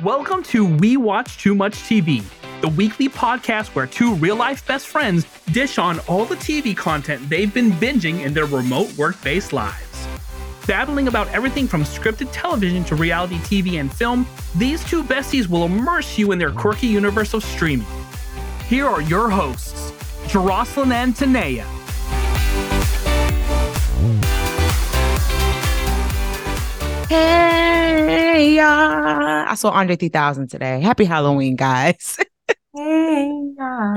Welcome to We Watch Too Much TV, the weekly podcast where two real-life best friends dish on all the TV content they've been binging in their remote work-based lives. Babbling about everything from scripted television to reality TV and film, these two besties will immerse you in their quirky universe of streaming. Here are your hosts, Jeroslyn and Tanea. Hey, y'all. I saw Andre 3000 today. Happy Halloween, guys. Hey,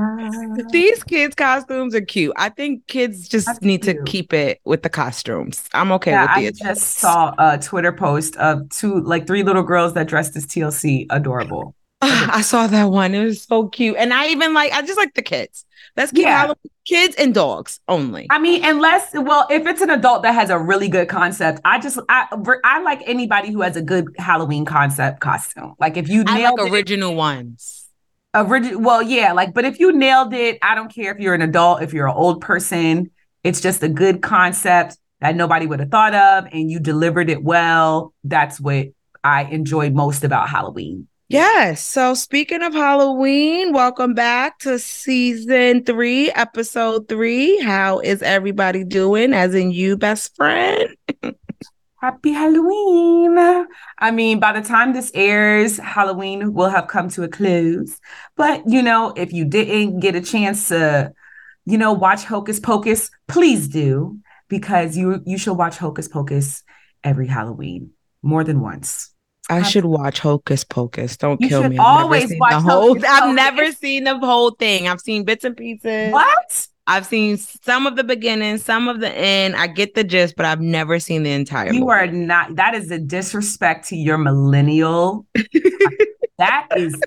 These kids' costumes are cute. I think kids just need to keep it with the costumes. I'm okay with the adults. I just saw a Twitter post of three little girls that dressed as TLC. Adorable. I saw that one. It was so cute. And I just like the kids. Let's keep Halloween kids and dogs only. I mean, if it's an adult that has a really good concept, I like anybody who has a good Halloween concept costume. Like if you nailed original ones. But if you nailed it, I don't care if you're an adult, if you're an old person, it's just a good concept that nobody would have thought of and you delivered it well. That's what I enjoyed most about Halloween. Yes. So speaking of Halloween, welcome back to season 3, episode 3. How is everybody doing? As in you, best friend? Happy Halloween. I mean, by the time this airs, Halloween will have come to a close. But, if you didn't get a chance to, watch Hocus Pocus, please do, because you should watch Hocus Pocus every Halloween, more than once. I should watch Hocus Pocus. Don't kill me. I've never seen the whole thing. I've seen bits and pieces. What? I've seen some of the beginning, some of the end. I get the gist, but I've never seen the entire movie. Are not. That is a disrespect to your millennial. That is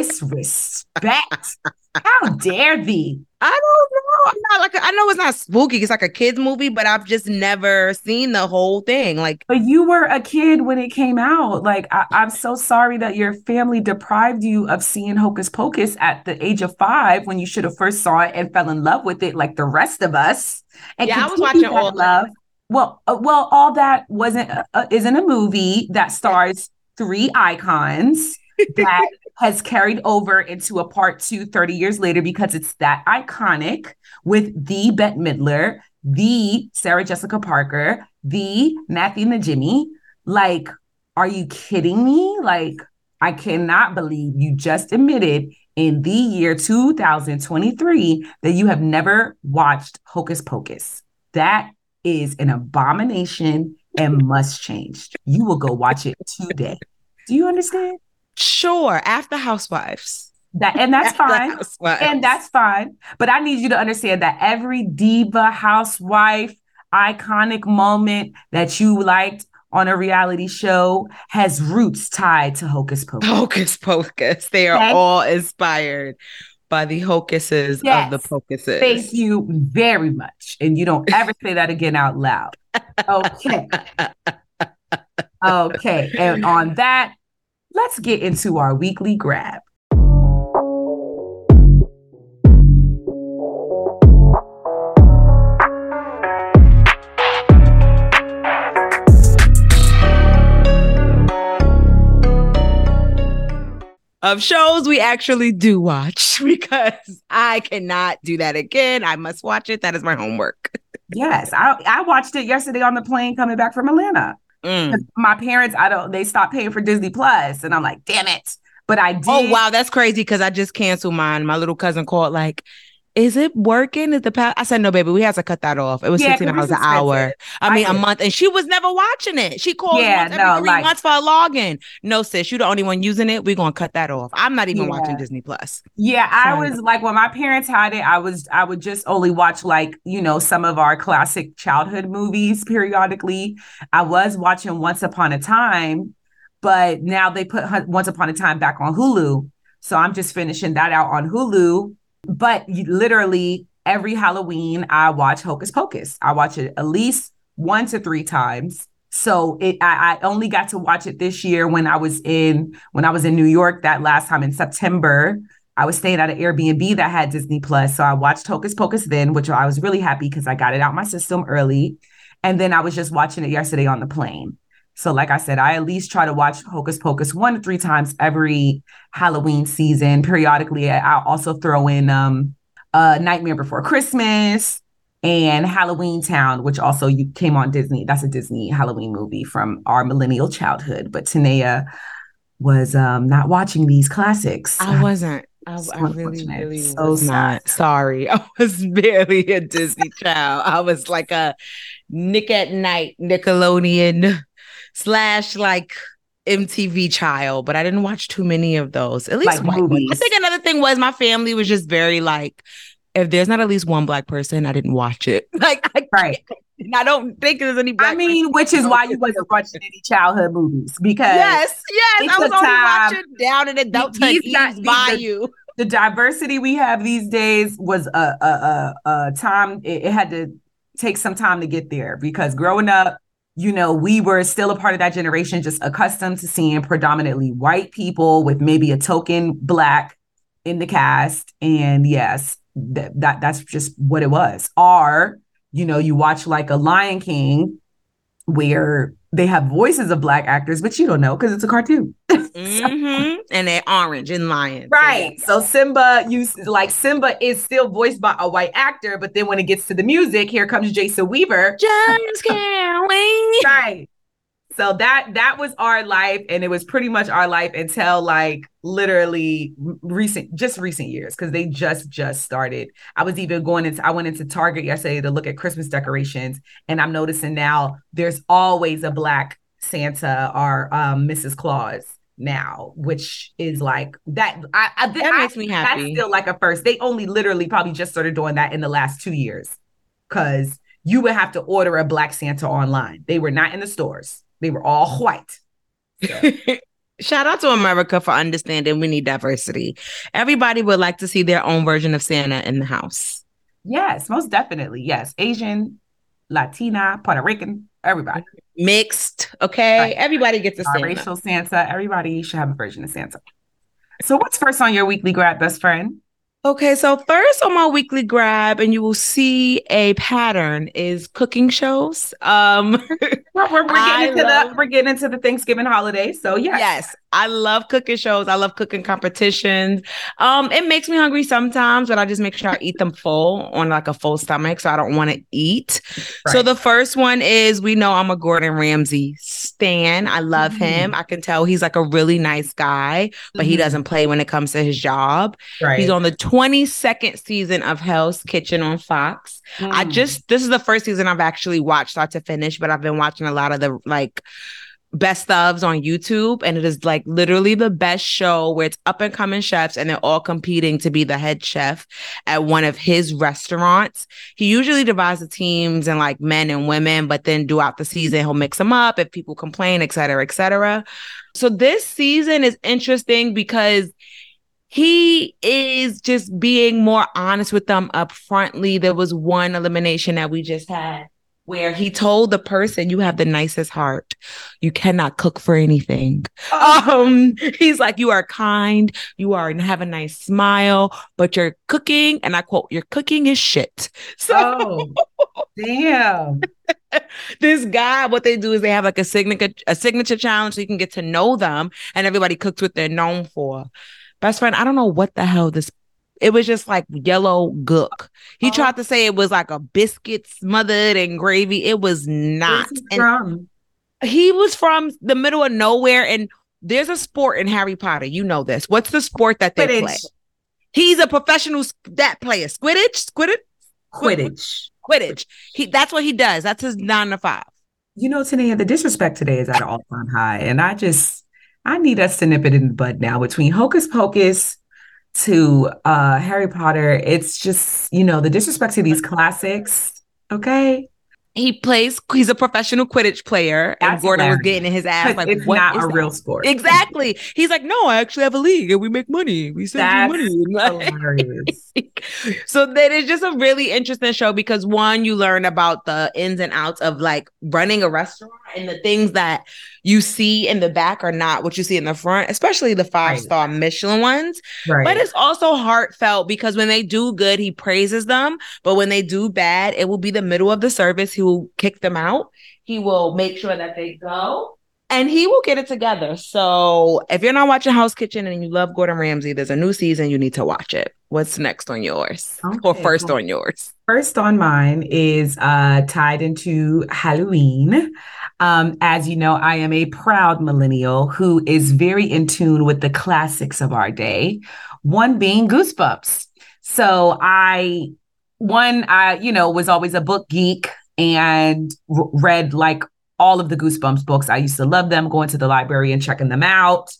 disrespect. How dare thee? I don't know. I know it's not spooky. It's like a kid's movie, but I've just never seen the whole thing. But you were a kid when it came out. I'm so sorry that your family deprived you of seeing Hocus Pocus at the age of 5 when you should have first saw it and fell in love with it like the rest of us. And I was watching all love. All that isn't a movie that stars 3 icons that has carried over into a part 2 30 years later because it's that iconic with the Bette Midler, the Sarah Jessica Parker, the Matthew Najimy. Are you kidding me? I cannot believe you just admitted in the year 2023 that you have never watched Hocus Pocus. That is an abomination and must change. You will go watch it today. Do you understand? Sure, after Housewives. That's fine. And that's fine. But I need you to understand that every diva, housewife, iconic moment that you liked on a reality show has roots tied to Hocus Pocus. Hocus Pocus. They are all inspired by the hocuses of the pocuses. Thank you very much. And you don't ever say that again out loud. Okay. Okay. And on that, let's get into our weekly grab. Of shows we actually do watch because I cannot do that again. I must watch it. That is my homework. Yes, I watched it yesterday on the plane coming back from Atlanta. My parents, they stopped paying for Disney Plus, and I'm like, damn it. But I did. Oh, wow, that's crazy because I just canceled mine. My little cousin called is it working? I said, no, baby, we have to cut that off. It was $15 an hour. A month. And she was never watching it. She called once every 3 months for a login. No, sis, you're the only one using it. We're going to cut that off. I'm not even watching Disney Plus. Yeah, I was when my parents had it, I would just only watch some of our classic childhood movies periodically. I was watching Once Upon a Time, but now they put Once Upon a Time back on Hulu. So I'm just finishing that out on Hulu. But literally every Halloween, I watch Hocus Pocus. I watch it at least 1 to 3 times. So I only got to watch it this year when I was in New York that last time in September. I was staying at an Airbnb that had Disney Plus. So I watched Hocus Pocus then, which I was really happy because I got it out my system early. And then I was just watching it yesterday on the plane. So like I said, I at least try to watch Hocus Pocus 1 to 3 times every Halloween season. Periodically, I'll also throw in Nightmare Before Christmas and Halloween Town, which also came on Disney. That's a Disney Halloween movie from our millennial childhood. But Tanea was not watching these classics. I wasn't. I really was not. Sorry. I was barely a Disney child. I was like a Nick at Night, Nickelodeon / like MTV child, but I didn't watch too many of those. At least like movies. I think another thing was my family was just very like, if there's not at least one Black person, I didn't watch it. Like, I don't think there's any Black. I mean, which is why you wasn't watching any childhood movies, because yes, I was only watching Down in Adulthood, Eve's Bayou. The diversity we have these days was a time. It had to take some time to get there, because growing up, we were still a part of that generation, just accustomed to seeing predominantly white people with maybe a token Black in the cast, and yes. That's just what it was. Or, you watch like a Lion King where they have voices of Black actors, but you don't know because it's a cartoon. And they're orange and lion. Right. So Simba is still voiced by a white actor, but then when it gets to the music, here comes Jason Weaver. Just can't wait. Right. So that was our life, and it was pretty much our life until like literally recent years, because they just started. I went into Target yesterday to look at Christmas decorations, and I'm noticing now there's always a Black Santa or Mrs. Claus now, which is like that. That makes me happy. That's still like a first. They only literally probably just started doing that in the last 2 years, because you would have to order a Black Santa online. They were not in the stores. They were all white. So. Shout out to America for understanding we need diversity. Everybody would like to see their own version of Santa in the house. Yes, most definitely. Yes. Asian, Latina, Puerto Rican, everybody. Mixed, okay? Right. Everybody gets a Santa. Racial Santa. Everybody should have a version of Santa. So what's first on your weekly grab, best friend? Okay, so first on my weekly grab, and you will see a pattern, is cooking shows. We're getting into the Thanksgiving holiday, so yes, I love cooking shows. I love cooking competitions. It makes me hungry sometimes, but I just make sure I eat them full on like a full stomach, so I don't want to eat. Right. So the first one is, we know I'm a Gordon Ramsay stan. I love him. I can tell he's like a really nice guy, but he doesn't play when it comes to his job. Right. He's on the 22nd season of Hell's Kitchen on Fox. This is the first season I've actually watched start to finish, but I've been watching a lot of the like best ofs on YouTube, and it is like literally the best show where it's up and coming chefs and they're all competing to be the head chef at one of his restaurants. He usually divides the teams in like men and women, but then throughout the season he'll mix them up if people complain, et cetera, et cetera. So this season is interesting because he is just being more honest with them up frontly. There was one elimination that we just had where he told the person, "You have the nicest heart. You cannot cook for anything." He's like, "You are kind. You have a nice smile, but your cooking," and I quote, "your cooking is shit." So, damn. This guy, what they do is they have like a signature challenge so you can get to know them, and everybody cooks what they're known for. Best friend, I don't know what the hell it was just like yellow gook. He tried to say it was like a biscuit smothered in gravy. It was not. He was from the middle of nowhere, and there's a sport in Harry Potter. You know this. What's the sport that they play? He's a professional player. Quidditch. That's what he does. That's his 9 to 5. Tanea, the disrespect today is at an all-time high, and I need us to nip it in the bud now. Between Hocus Pocus to Harry Potter, it's just, the disrespect to these classics, okay? He's a professional Quidditch player, and Gordon was getting in his ass like, it's not a real sport. Exactly. He's like, "No, I actually have a league and we make money. We send you money." Hilarious. So that is just a really interesting show because one, you learn about the ins and outs of like running a restaurant, and the things that you see in the back are not what you see in the front, especially the 5-star Michelin ones. Right. But it's also heartfelt because when they do good, he praises them. But when they do bad, it will be the middle of the service. He will kick them out. He will make sure that they go. And he will get it together. So if you're not watching House Kitchen and you love Gordon Ramsay, there's a new season. You need to watch it. What's next on yours? Okay, or first on yours? First on mine is tied into Halloween. As you know, I am a proud millennial who is very in tune with the classics of our day, one being Goosebumps. So I was always a book geek and read like all of the Goosebumps books. I used to love them, going to the library and checking them out.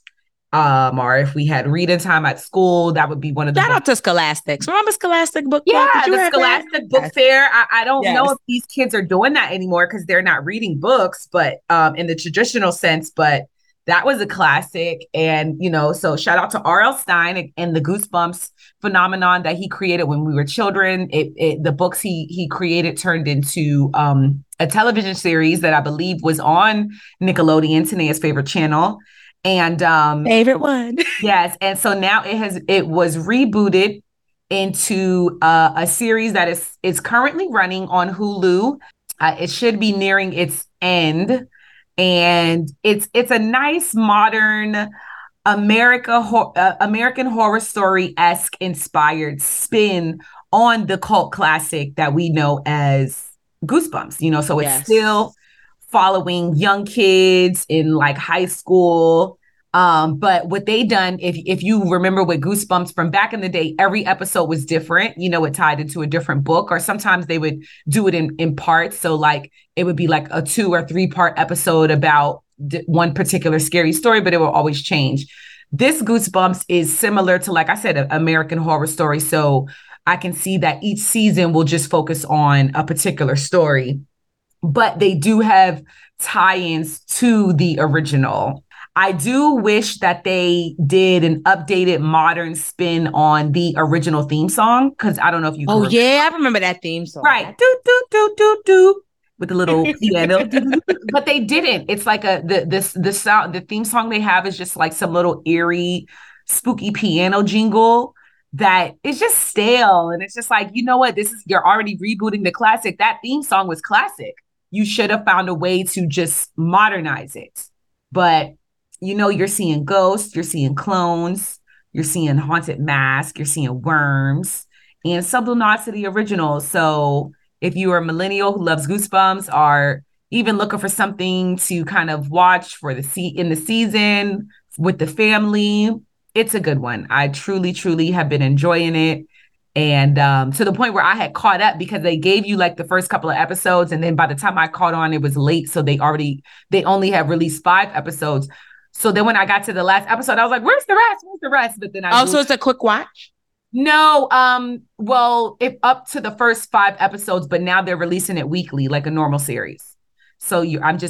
Or if we had reading time at school, that would be one of the shout out to Scholastics. Remember Scholastic Book Fair? Yeah, the Scholastic Book Fair. I don't know if these kids are doing that anymore because they're not reading books, but in the traditional sense, but that was a classic. And, so shout out to R.L. Stine and the Goosebumps phenomenon that he created when we were children. The books he created turned into a television series that I believe was on Nickelodeon, Tanea's favorite channel. And favorite one. Yes. And so now it was rebooted into a series that is currently running on Hulu. It should be nearing its end. And it's a nice modern American Horror Story-esque inspired spin on the cult classic that we know as Goosebumps. So it's still following young kids in like high school. But what they done, if you remember with Goosebumps from back in the day, every episode was different. It tied into a different book, or sometimes they would do it in parts. So like it would be like a 2 or 3 part episode about one particular scary story, but it will always change. This Goosebumps is similar to, like I said, an American Horror Story. So I can see that each season will just focus on a particular story, but they do have tie-ins to the original. I do wish that they did an updated modern spin on the original theme song, because I don't know if you can I remember that theme song. Right. Do, do, do, do, do, with the little piano. But they didn't. It's like the sound, the theme song they have is just like some little eerie, spooky piano jingle that is just stale. And it's just like, you know what? You're already rebooting the classic. That theme song was classic. You should have found a way to just modernize it. But you're seeing ghosts, you're seeing clones, you're seeing haunted mask, you're seeing worms, and subtle nods to the original. So if you are a millennial who loves Goosebumps, or even looking for something to kind of watch for in the season with the family, it's a good one. I truly, truly have been enjoying it. And to the point where I had caught up, because they gave you like the first couple of episodes, and then by the time I caught on, it was late. So they only have released 5 episodes. So then when I got to the last episode, I was like, where's the rest? Where's the rest? But then so it's a quick watch? No. Well, up to the first 5 episodes, but now they're releasing it weekly, like a normal series. So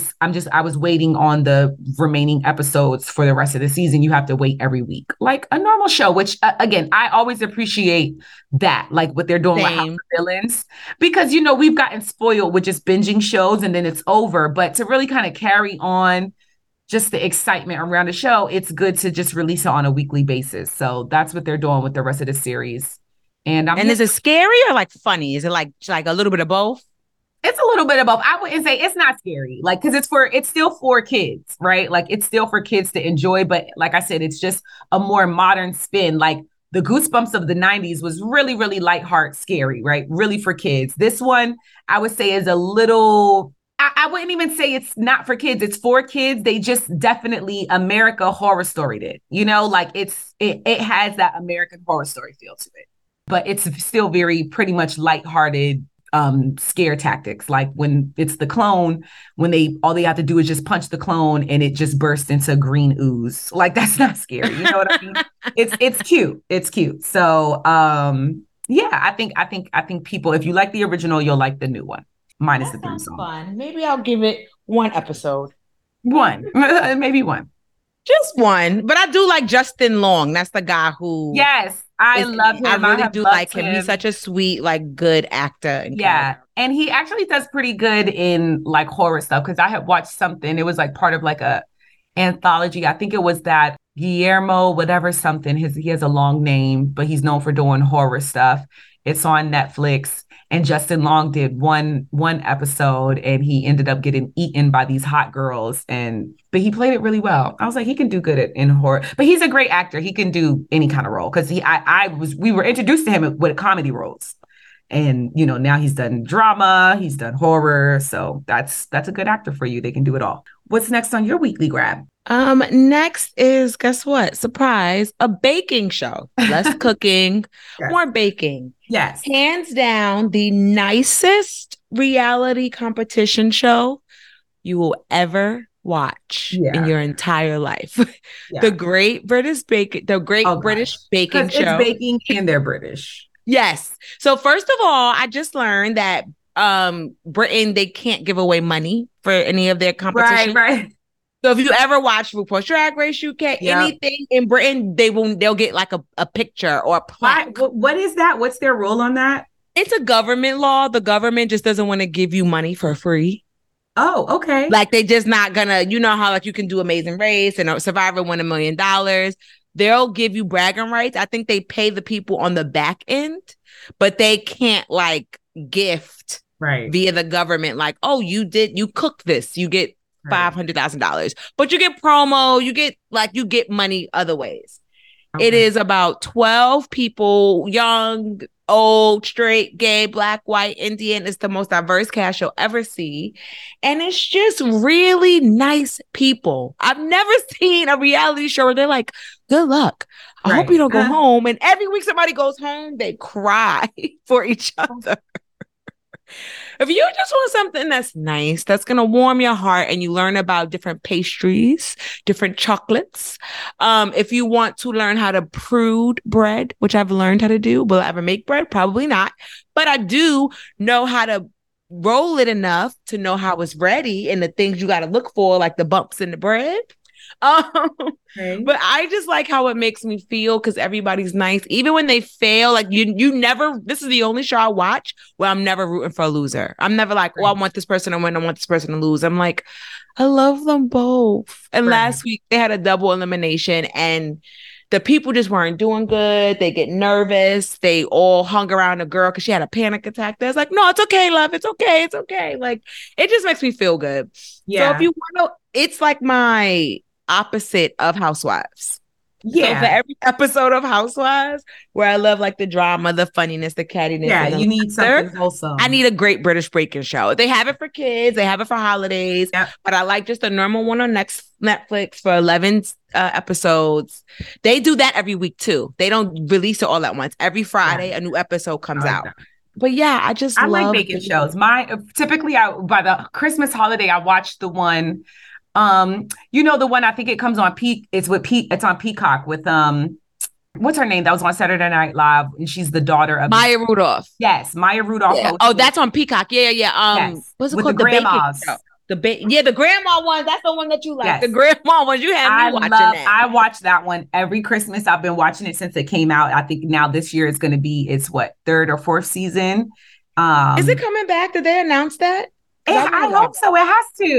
I was waiting on the remaining episodes for the rest of the season. You have to wait every week, like a normal show, which again, I always appreciate that, like what they're doing with House of Villains, because, we've gotten spoiled with just binging shows and then it's over. But to really kind of carry on just the excitement around the show, it's good to just release it on a weekly basis. So that's what they're doing with the rest of the series. And is it scary or like funny? Is it like a little bit of both? It's a little bit of both. I wouldn't say it's not scary, like, because it's still for kids, right? Like it's still for kids to enjoy. But like I said, it's just a more modern spin. Like the Goosebumps of the 90s was really, really lighthearted, scary, right? Really for kids. This one, I would say, is a little... I wouldn't even say it's not for kids. It's for kids. They just definitely America Horror Storied it. Like it has that American Horror Story feel to it. But it's still very pretty much lighthearted scare tactics. Like when it's the clone, when all they have to do is just punch the clone and it just bursts into green ooze. Like that's not scary. You know what I mean? It's cute. It's cute. So I think people, if you like the original, you'll like the new one. Minus the theme song. Fun. Maybe I'll give it 1 episode. Maybe 1. Just 1. But I do like Justin Long. That's the guy who... Yes, I love him. I really do like him. He's such a sweet, like, good actor. And he actually does pretty good in like horror stuff, because I had watched something. It was like part of like a anthology. I think it was that Guillermo, whatever something. He has a long name, but he's known for doing horror stuff. It's on Netflix. And Justin Long did one episode, and he ended up getting eaten by these hot girls. But he played it really well. I was like, he can do good in horror. But he's a great actor. He can do any kind of role because we were introduced to him with comedy roles. And, you know, now he's done drama, he's done horror. So that's a good actor for you. They can do it all. What's next on your weekly grab? Next is, guess what? Surprise, a baking show. Less cooking, more baking. Yes. Hands down, the nicest reality competition show you will ever watch in your entire life. The Great British Baking Show. It's baking and they're British. Yes. So first of all, I just learned that Britain, they can't give away money for any of their competition. Right. So if you ever watch RuPaul's Drag Race UK, anything in Britain, they'll get like a picture or a plaque. What is that? What's their rule on that? It's a government law. The government just doesn't want to give you money for free. Oh, okay. Like they just not gonna, you know how like you can do Amazing Race and Survivor win $1 million. They'll give you bragging rights. I think they pay the people on the back end, but they can't like gift via the government. Like, oh, you cooked this, you get $500,000, but you get promo, you get money other ways. Okay. It is about 12 people, young, old, straight, gay, black, white, Indian. It's the most diverse cast you'll ever see. And it's just really nice people. I've never seen a reality show where they're like, good luck. I hope you don't go home. And every week somebody goes home, they cry for each other. If you just want something that's nice, that's going to warm your heart, and you learn about different pastries, different chocolates. If you want to learn how to prude bread, which I've learned how to do. Will I ever make bread? Probably not. But I do know how to roll it enough to know how it's ready and the things you got to look for, like the bumps in the bread. But I just like how it makes me feel because everybody's nice. Even when they fail, like you never, this is the only show I watch where I'm never rooting for a loser. I'm never like, oh, I want this person to win, I want this person to lose. I'm like, I love them both. And last week they had a double elimination and the people just weren't doing good. They get nervous. They all hung around a girl because she had a panic attack. They're like, no, it's okay, love. It's okay. It's okay. Like, it just makes me feel good. Yeah. So if you want to, it's like my opposite of Housewives. Yeah. So for every episode of Housewives, where I love like the drama, the funniness, the cattiness. Yeah, you need something wholesome. I need a Great British Baking Show. They have it for kids. They have it for holidays. Yep. But I like just a normal one on Netflix for 11 episodes. They do that every week too. They don't release it all at once. Every Friday, a new episode comes out. That. But yeah, I like baking shows. Typically by the Christmas holiday, I watch the one. You know, the one, I think it comes on it's on Peacock with what's her name that was on Saturday Night Live, and she's the daughter of Maya Rudolph. Yes, Maya Rudolph. Yeah. Oh, that's on Peacock. Yeah. Yes. What's it with called? The grandmas. The grandma one. That's the one that you like. Yes. The grandma one. You have me watching that. I watch that one every Christmas. I've been watching it since it came out. I think now this year it's what, 3rd or 4th season. Is it coming back? Did they announce that? I hope so. It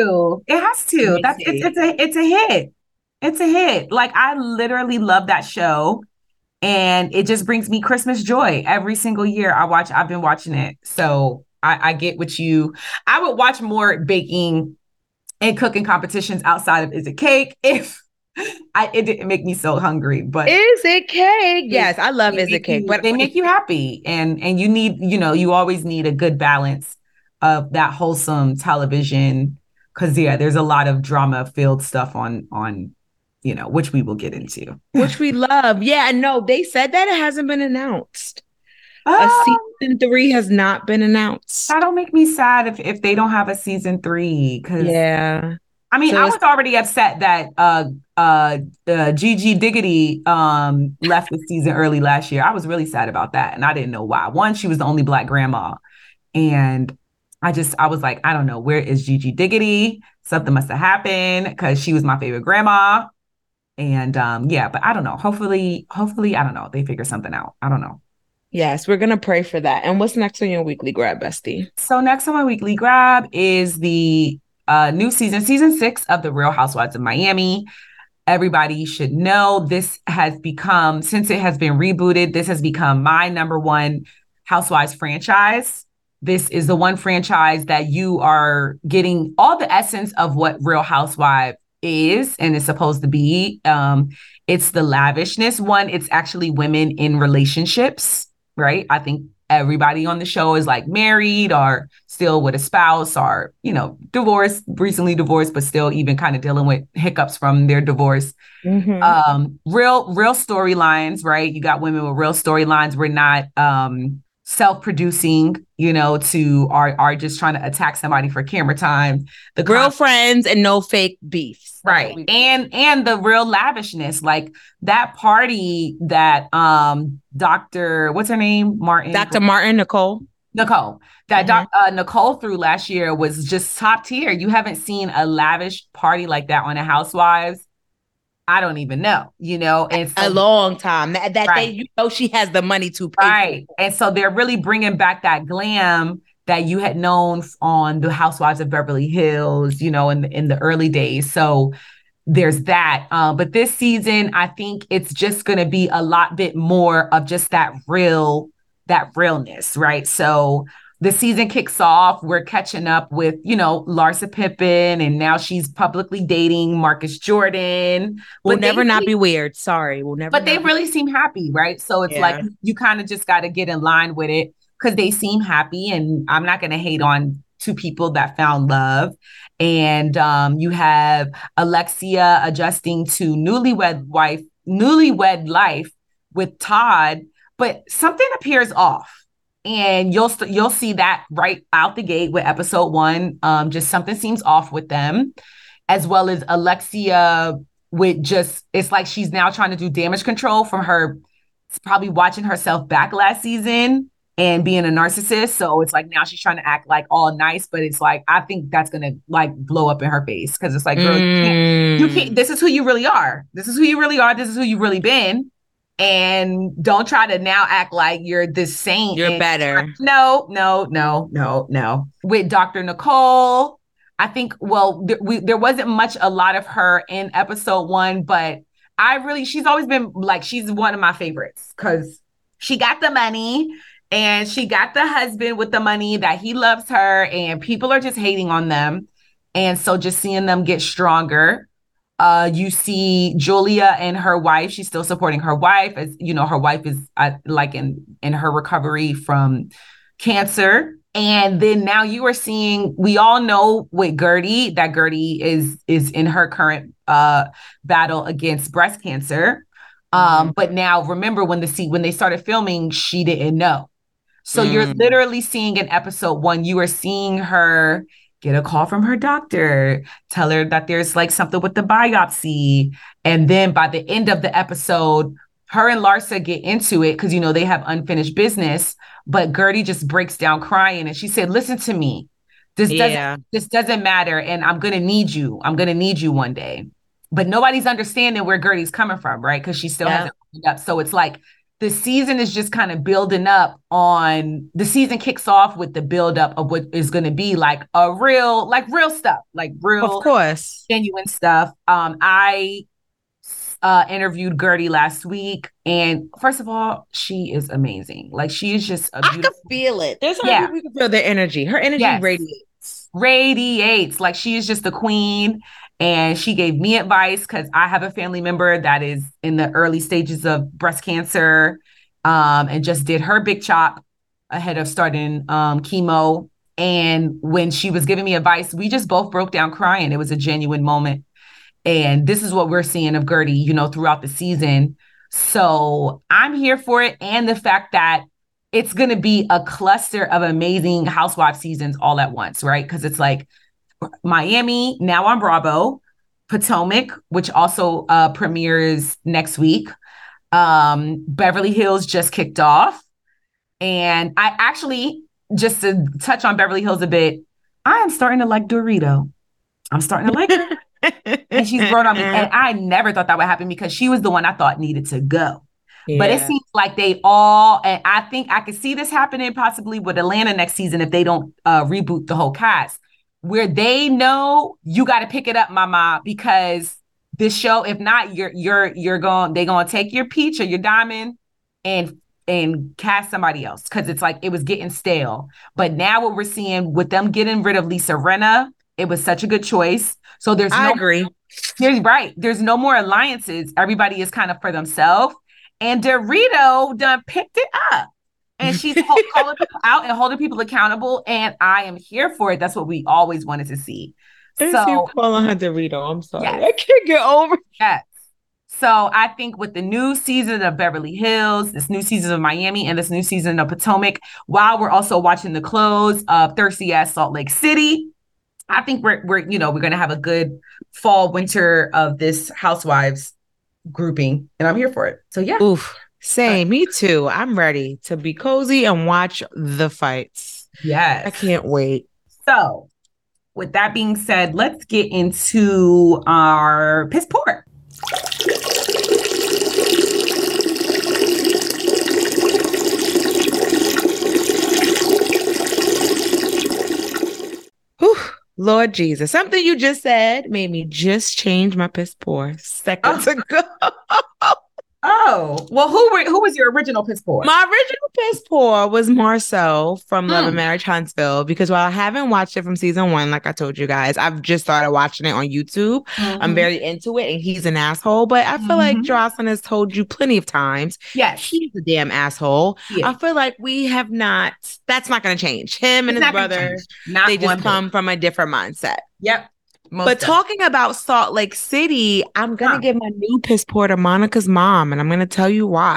has to. It's a hit. It's a hit. Like, I literally love that show, and it just brings me Christmas joy every single year. I've been watching it, so I get what I would watch more baking and cooking competitions outside of Is It Cake if it didn't make me so hungry. But Is It Cake? Yes, I love Is It Cake. But they make you happy, and you need, you always need a good balance of that wholesome television, because there's a lot of drama filled stuff on which we will get into, which we love. No, they said that it hasn't been announced. A season 3 has not been announced. That'll make me sad if they don't have a season 3, because I mean, I was already upset that Gigi Diggity left the season early last year. I was really sad about that, and I didn't know why. One, she was the only Black grandma, and I was like, I don't know, where is Gigi Diggity? Something must have happened, because she was my favorite grandma. And but I don't know. Hopefully, I don't know, they figure something out. I don't know. Yes, we're going to pray for that. And what's next on your weekly grab, bestie? So next on my weekly grab is the new season 6 of The Real Housewives of Miami. Everybody should know this has become, since it has been rebooted, this has become my number one Housewives franchise. This is the one franchise that you are getting all the essence of what Real Housewife is and is supposed to be. It's the lavishness one. It's actually women in relationships, right? I think everybody on the show is like married or still with a spouse or, divorced, recently divorced, but still even kind of dealing with hiccups from their divorce. Mm-hmm. Real storylines, right? You got women with real storylines. We're not self-producing, are just trying to attack somebody for camera time. The real friends and no fake beefs. Right. And the real lavishness, like that party that Dr. what's her name? Dr. Martin, Nicole. That Nicole threw last year was just top tier. You haven't seen a lavish party like that on a Housewives. I don't even know, and so, a long time that right. She has the money to pay. Right. And so they're really bringing back that glam that you had known on the Housewives of Beverly Hills, in the early days. So there's that. But this season, I think it's just going to be a lot bit more of just that realness, right? So the season kicks off. We're catching up with, Larsa Pippen, and now she's publicly dating Marcus Jordan. Will never not be weird. Sorry. We'll never. But they really seem happy, right? So it's like you kind of just got to get in line with it because they seem happy. And I'm not going to hate on two people that found love. And you have Alexia adjusting to newlywed life with Todd, but something appears off. And you'll see that right out the gate with episode 1. Just something seems off with them, as well as Alexia it's like she's now trying to do damage control from her probably watching herself back last season and being a narcissist. So it's like now she's trying to act like all nice, but it's like, I think that's going to like blow up in her face. Cause it's like, girl, you can't, this is who you really are. This is who you really are. This is who you've really been. And don't try to now act like you're this saint. You're better. No. With Dr. Nicole, I think, there wasn't a lot of her in episode 1, but she's always been like, she's one of my favorites because she got the money and she got the husband with the money that he loves her, and people are just hating on them. And so just seeing them get stronger. You see Julia and her wife. She's still supporting her wife, as her wife is like in her recovery from cancer. And then now you are seeing, we all know with Guerdy that Guerdy is in her current battle against breast cancer. But now remember when they started filming, she didn't know. So you're literally seeing in episode 1, you are seeing her get a call from her doctor, tell her that there's like something with the biopsy. And then by the end of the episode, her and Larsa get into it because, they have unfinished business. But Guerdy just breaks down crying. And she said, listen to me. This doesn't matter. And I'm going to need you. I'm going to need you one day. But nobody's understanding where Guerdy's coming from, right? Because she still hasn't opened up. So it's like the season is just kind of building up the season kicks off with the buildup of what is going to be like real stuff, like real, of course, genuine stuff. I interviewed Guerdy last week, and first of all, she is amazing. Like she is just I can feel it. There's some people who can feel their energy. Her energy radiates. Like she is just the queen. And she gave me advice because I have a family member that is in the early stages of breast cancer, and just did her big chop ahead of starting chemo. And when she was giving me advice, we just both broke down crying. It was a genuine moment. And this is what we're seeing of Guerdy, throughout the season. So I'm here for it. And the fact that it's going to be a cluster of amazing Housewives seasons all at once, right? Because it's like Miami, now on Bravo, Potomac, which also premieres next week. Beverly Hills just kicked off. And I actually, just to touch on Beverly Hills a bit, I am starting to like Dorito. I'm starting to like her. And she's grown on me. And I never thought that would happen because she was the one I thought needed to go. Yeah. But it seems like they all, and I think I could see this happening possibly with Atlanta next season if they don't reboot the whole cast, where they know you got to pick it up, mama, because this show, if not, they're going to take your peach or your diamond and and cast somebody else because it's like it was getting stale. But now what we're seeing with them getting rid of Lisa Rinna, it was such a good choice. So I agree. There's no more alliances. Everybody is kind of for themselves. And Dorito done picked it up. And she's calling people out and holding people accountable. And I am here for it. That's what we always wanted to see. So you calling her Dorito. I'm sorry. Yes. I can't get over it. Yes. So I think with the new season of Beverly Hills, this new season of Miami, and this new season of Potomac, while we're also watching the close of Thirsty Ass Salt Lake City, I think we're going to have a good fall winter of this Housewives grouping, and I'm here for it. So yeah. Oof. Same. Me too. I'm ready to be cozy and watch the fights. Yes. I can't wait. So with that being said, let's get into our piss poor. Whew. Lord Jesus, something you just said made me just change my piss poor seconds ago. Oh, well, who was your original piss poor? My original piss poor was Marcel from Love and Marriage Huntsville, because while I haven't watched it from season 1, like I told you guys, I've just started watching it on YouTube. I'm very into it, and he's an asshole, but I feel like Jocelyn has told you plenty of times. Yes. He's a damn asshole. Yeah. I feel like that's not going to change. Him and his brother, they just come from a different mindset. Yep. But talking about Salt Lake City, I'm going to give my new piss poor to Monica's mom, and I'm going to tell you why.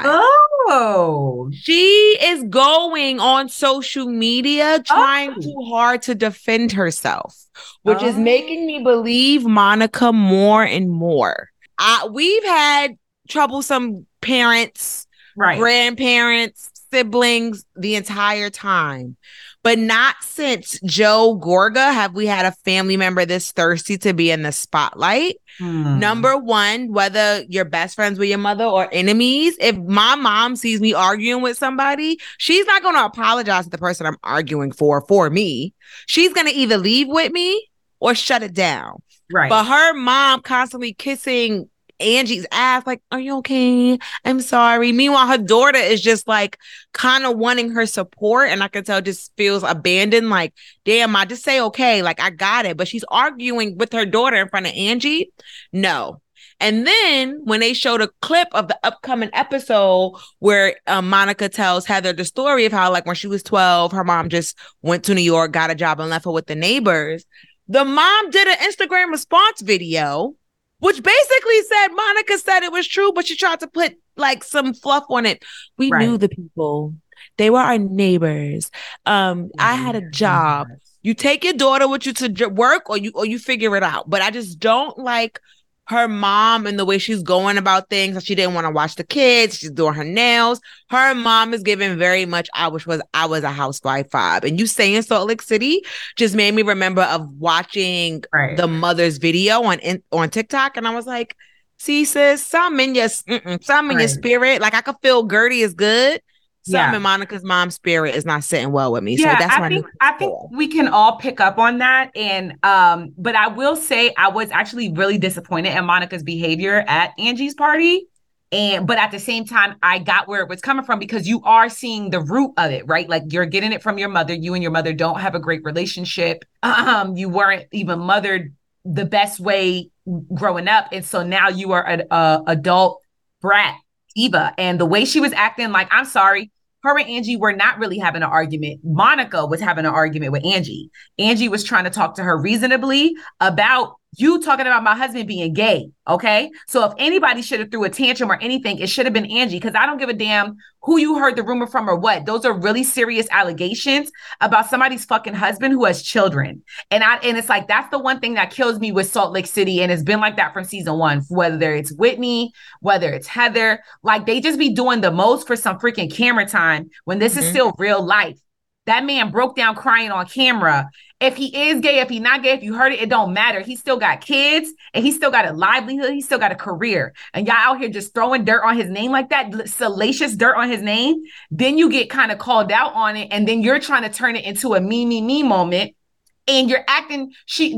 Oh. She is going on social media trying too hard to defend herself, which is making me believe Monica more and more. We've had troublesome parents, grandparents, siblings the entire time. But not since Joe Gorga have we had a family member this thirsty to be in the spotlight. Number one, whether you're best friends with your mother or enemies, if my mom sees me arguing with somebody, she's not going to apologize to the person I'm arguing for me. She's going to either leave with me or shut it down. Right. But her mom constantly kissing Angie's ass, like, are you okay? I'm sorry. Meanwhile, her daughter is just like kind of wanting her support, and I can tell just feels abandoned, like, damn, I just say okay, like I got it. But she's arguing with her daughter in front of Angie. No. And then when they showed a clip of the upcoming episode where Monica tells Heather the story of how, like, when she was 12, her mom just went to New York, got a job, and left her with the neighbors. The mom did an Instagram response video which basically said Monica said it was true, but she tried to put like some fluff on it. We knew the people. They were our neighbors. I had a job. You take your daughter with you to work, or you figure it out. But I just don't like her mom and the way she's going about things. She didn't want to watch the kids. She's doing her nails. Her mom is giving very much I was a housewife vibe. And you saying Salt Lake City just made me remember of watching the mother's video on TikTok. And I was like, see, sis, something in your spirit. Like I could feel Gertie is good. Something in Monica's mom's spirit is not sitting well with me. Yeah, so that's I think we can all pick up on that. And but I will say I was actually really disappointed in Monica's behavior at Angie's party. But at the same time, I got where it was coming from, because you are seeing the root of it, right? Like you're getting it from your mother. You and your mother don't have a great relationship. You weren't even mothered the best way growing up. And so now you are an adult brat diva. And the way she was acting, like, I'm sorry, her and Angie were not really having an argument. Monica was having an argument with Angie. Angie was trying to talk to her reasonably about you talking about my husband being gay. Okay. So if anybody should have threw a tantrum or anything, it should have been Angie, because I don't give a damn who you heard the rumor from or what. Those are really serious allegations about somebody's fucking husband who has children. And it's like, that's the one thing that kills me with Salt Lake City. And it's been like that from season 1, whether it's Whitney, whether it's Heather, like they just be doing the most for some freaking camera time when this is still real life. That man broke down crying on camera. If he is gay, if he's not gay, if you heard it, it don't matter. He still got kids and he still got a livelihood. He still got a career. And y'all out here just throwing dirt on his name like that, salacious dirt on his name. Then you get kind of called out on it. And then you're trying to turn it into a me moment. And you're acting,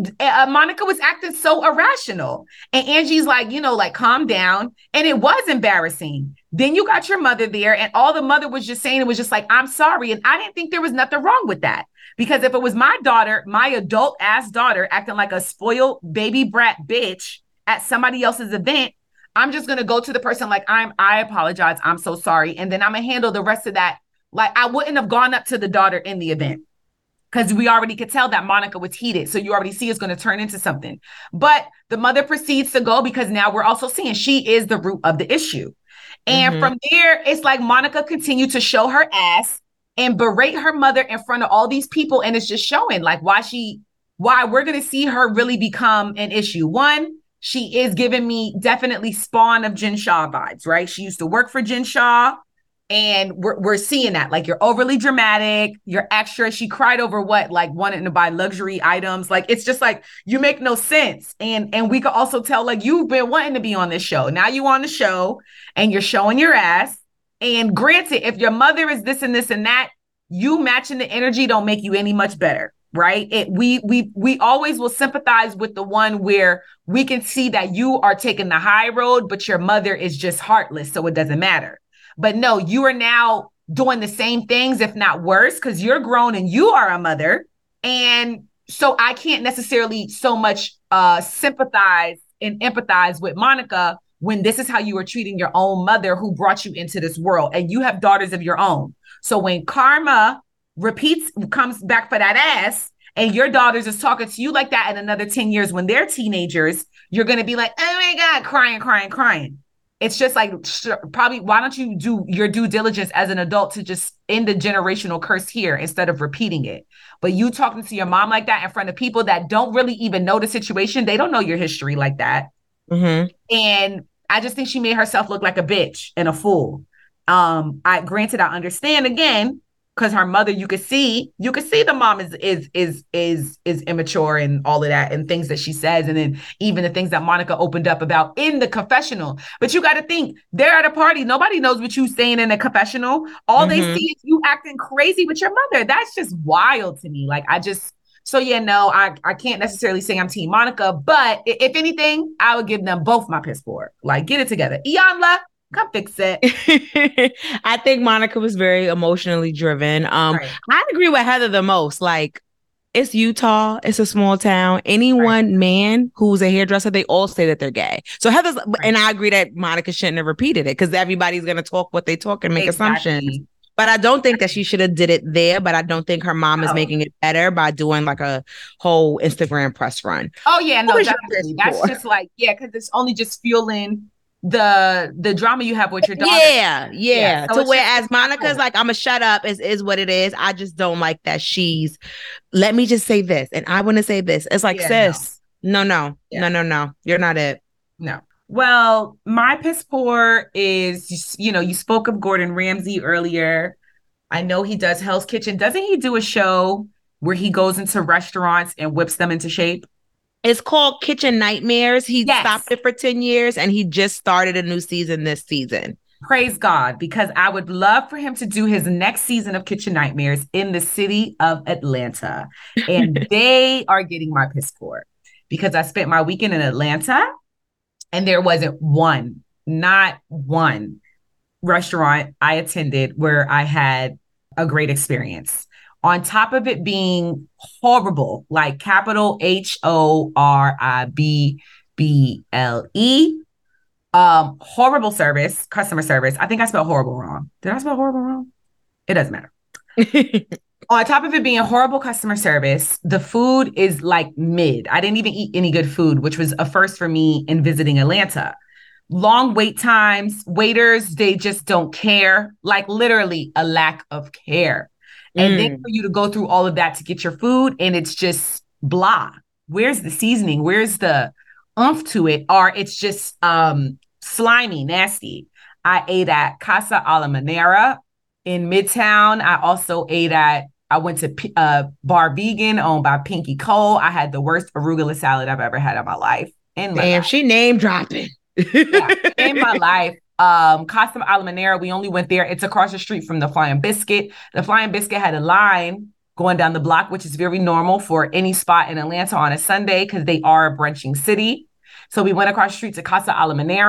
Monica was acting so irrational. And Angie's like, like, calm down. And it was embarrassing. Then you got your mother there, and all the mother was just saying, it was just like, I'm sorry. And I didn't think there was nothing wrong with that. Because if it was my daughter, my adult ass daughter acting like a spoiled baby brat bitch at somebody else's event, I'm just going to go to the person like, I apologize. I'm so sorry. And then I'm going to handle the rest of that. Like, I wouldn't have gone up to the daughter in the event because we already could tell that Monica was heated. So you already see it's going to turn into something. But the mother proceeds to go because now we're also seeing she is the root of the issue. And from there, it's like Monica continued to show her ass and berate her mother in front of all these people. And it's just showing like why we're going to see her really become an issue. One, she is giving me definitely Spawn of Jen Shah vibes, right? She used to work for Jen Shah. And we're seeing that, like, you're overly dramatic, you're extra. She cried over what, like wanting to buy luxury items. Like, it's just like, you make no sense. And we could also tell, like, you've been wanting to be on this show. Now you on the show and you're showing your ass. And granted, if your mother is this and this and that, you matching the energy don't make you any much better, right? We always will sympathize with the one where we can see that you are taking the high road, but your mother is just heartless, so it doesn't matter. But no, you are now doing the same things, if not worse, because you're grown and you are a mother. And so I can't necessarily so much sympathize and empathize with Monica when this is how you are treating your own mother who brought you into this world. And you have daughters of your own. So when karma comes back for that ass, and your daughters is talking to you like that in another 10 years when they're teenagers, you're going to be like, oh my God, crying. It's just like, probably, why don't you do your due diligence as an adult to just end the generational curse here instead of repeating it? But you talking to your mom like that in front of people that don't really even know the situation. They don't know your history like that. And I just think she made herself look like a bitch and a fool. Granted, I understand again, because her mother, you could see the mom is immature and all of that and things that she says. And then even the things that Monica opened up about in the confessional. But you got to think, they're at a party. Nobody knows what you're saying in a confessional. All they see is you acting crazy with your mother. That's just wild to me. Like, I can't necessarily say I'm Team Monica, but if anything, I would give them both my piss for it. Like, get it together. Iyanla, come fix it. I think Monica was very emotionally driven. Right. I agree with Heather the most. Like, it's Utah. It's a small town. Anyone man who's a hairdresser, they all say that they're gay. So Heather's, and I agree that Monica shouldn't have repeated it because everybody's going to talk what they talk and make assumptions. But I don't think that she should have did it there. But I don't think her mom is making it better by doing like a whole Instagram press run. Oh yeah, no, definitely. That's just like, because it's only just fueling the drama you have with your daughter. Yeah. So whereas Monica's like, I'm gonna shut up is what it is. I just don't like that she's, let me just say this and I want to say this. It's like, sis, no. You're not it. No. Well, my piss poor is, you spoke of Gordon Ramsay earlier. I know he does Hell's Kitchen. Doesn't he do a show where he goes into restaurants and whips them into shape? It's called Kitchen Nightmares. He stopped it for 10 years and he just started a new season this season. Praise God, because I would love for him to do his next season of Kitchen Nightmares in the city of Atlanta. And they are getting my piss poor because I spent my weekend in Atlanta and there wasn't not one restaurant I attended where I had a great experience. On top of it being horrible, like capital HORIBLE, horrible service, customer service. I think I spelled horrible wrong. Did I spell horrible wrong? It doesn't matter. On top of it being horrible customer service, the food is like mid. I didn't even eat any good food, which was a first for me in visiting Atlanta. Long wait times, waiters, they just don't care, like literally a lack of care. And then for you to go through all of that to get your food and it's just blah. Where's the seasoning? Where's the oomph to it? Or it's just slimy, nasty. I ate at Casa a la Manera in Midtown. I went to Bar Vegan owned by Pinky Cole. I had the worst arugula salad I've ever had in my life. She name dropping. In my life. Casa a la Manera, we only went there. It's across the street from the Flying Biscuit. The Flying Biscuit had a line going down the block, which is very normal for any spot in Atlanta on a Sunday because they are a brunching city. So we went across the street to Casa a la Manera.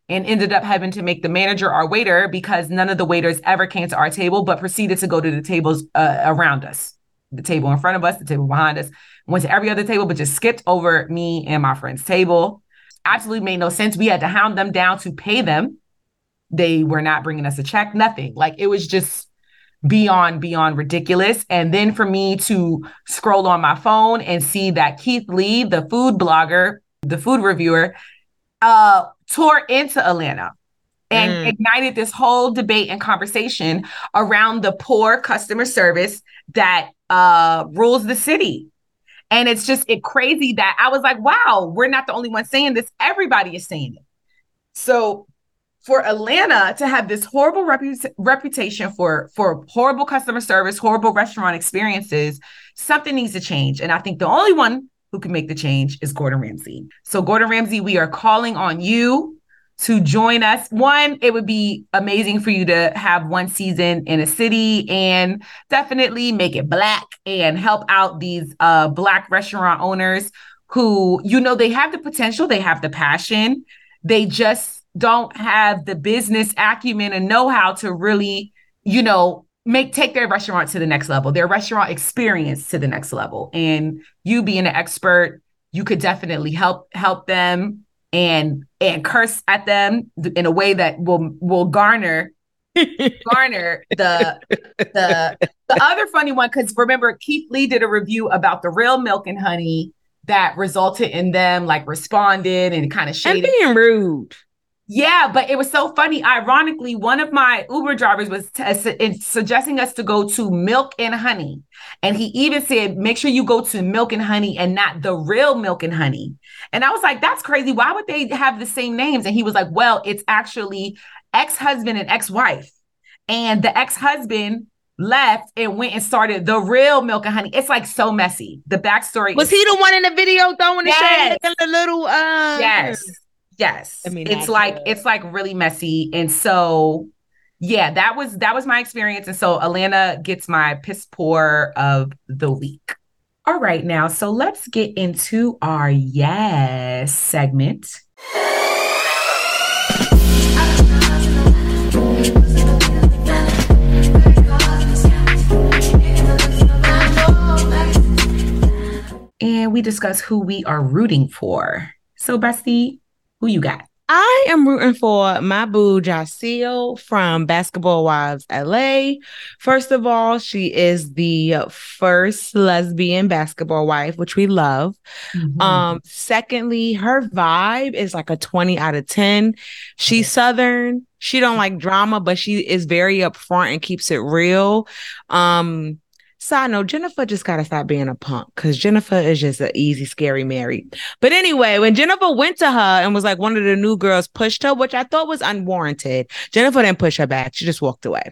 and ended up having to make the manager our waiter because none of the waiters ever came to our table, but proceeded to go to the tables around us. The table in front of us, the table behind us, went to every other table, but just skipped over me and my friend's table. Absolutely made no sense. We had to hound them down to pay them. They were not bringing us a check, nothing. Like, it was just beyond ridiculous. And then for me to scroll on my phone and see that Keith Lee, the food blogger, the food reviewer, tore into Atlanta and ignited this whole debate and conversation around the poor customer service that rules the city. And it's just crazy that I was like, wow, we're not the only one saying this. Everybody is saying it. So for Atlanta to have this horrible reputation for horrible customer service, horrible restaurant experiences, something needs to change. And I think the only one who can make the change is Gordon Ramsay. So Gordon Ramsay, we are calling on you to join us. One, it would be amazing for you to have one season in a city and definitely make it Black and help out these Black restaurant owners who, you know, they have the potential, they have the passion, they just don't have the business acumen and know-how to really, you know, take their restaurant to the next level, their restaurant experience to the next level. And you being an expert, you could definitely help them and curse at them in a way that will garner the other funny one. Because remember, Keith Lee did a review about the Real Milk and Honey that resulted in them like responded and kind of shaded. And being rude. Yeah, but it was so funny. Ironically, one of my Uber drivers was suggesting us to go to Milk and Honey. And he even said, make sure you go to Milk and Honey and not the Real Milk and Honey. And I was like, that's crazy. Why would they have the same names? And he was like, well, it's actually ex-husband and ex-wife. And the ex-husband left and went and started the Real Milk and Honey. It's like so messy. The backstory. Was he the one in the video throwing the shade in the little Yes. I mean, it's like really messy. And so, yeah, that was my experience. And so Atlanta gets my piss poor of the week. All right, now, so let's get into our yes segment. And we discuss who we are rooting for. So, Bestie, who you got? I am rooting for my boo, Jaceel from Basketball Wives LA. First of all, she is the first lesbian basketball wife, which we love. Mm-hmm. Secondly, her vibe is like a 20 out of 10. She's Southern. She don't like drama, but she is very upfront and keeps it real. Side note, Jennifer just got to stop being a punk because Jennifer is just an easy, scary Mary. But anyway, when Jennifer went to her and was like one of the new girls pushed her, which I thought was unwarranted. Jennifer didn't push her back. She just walked away.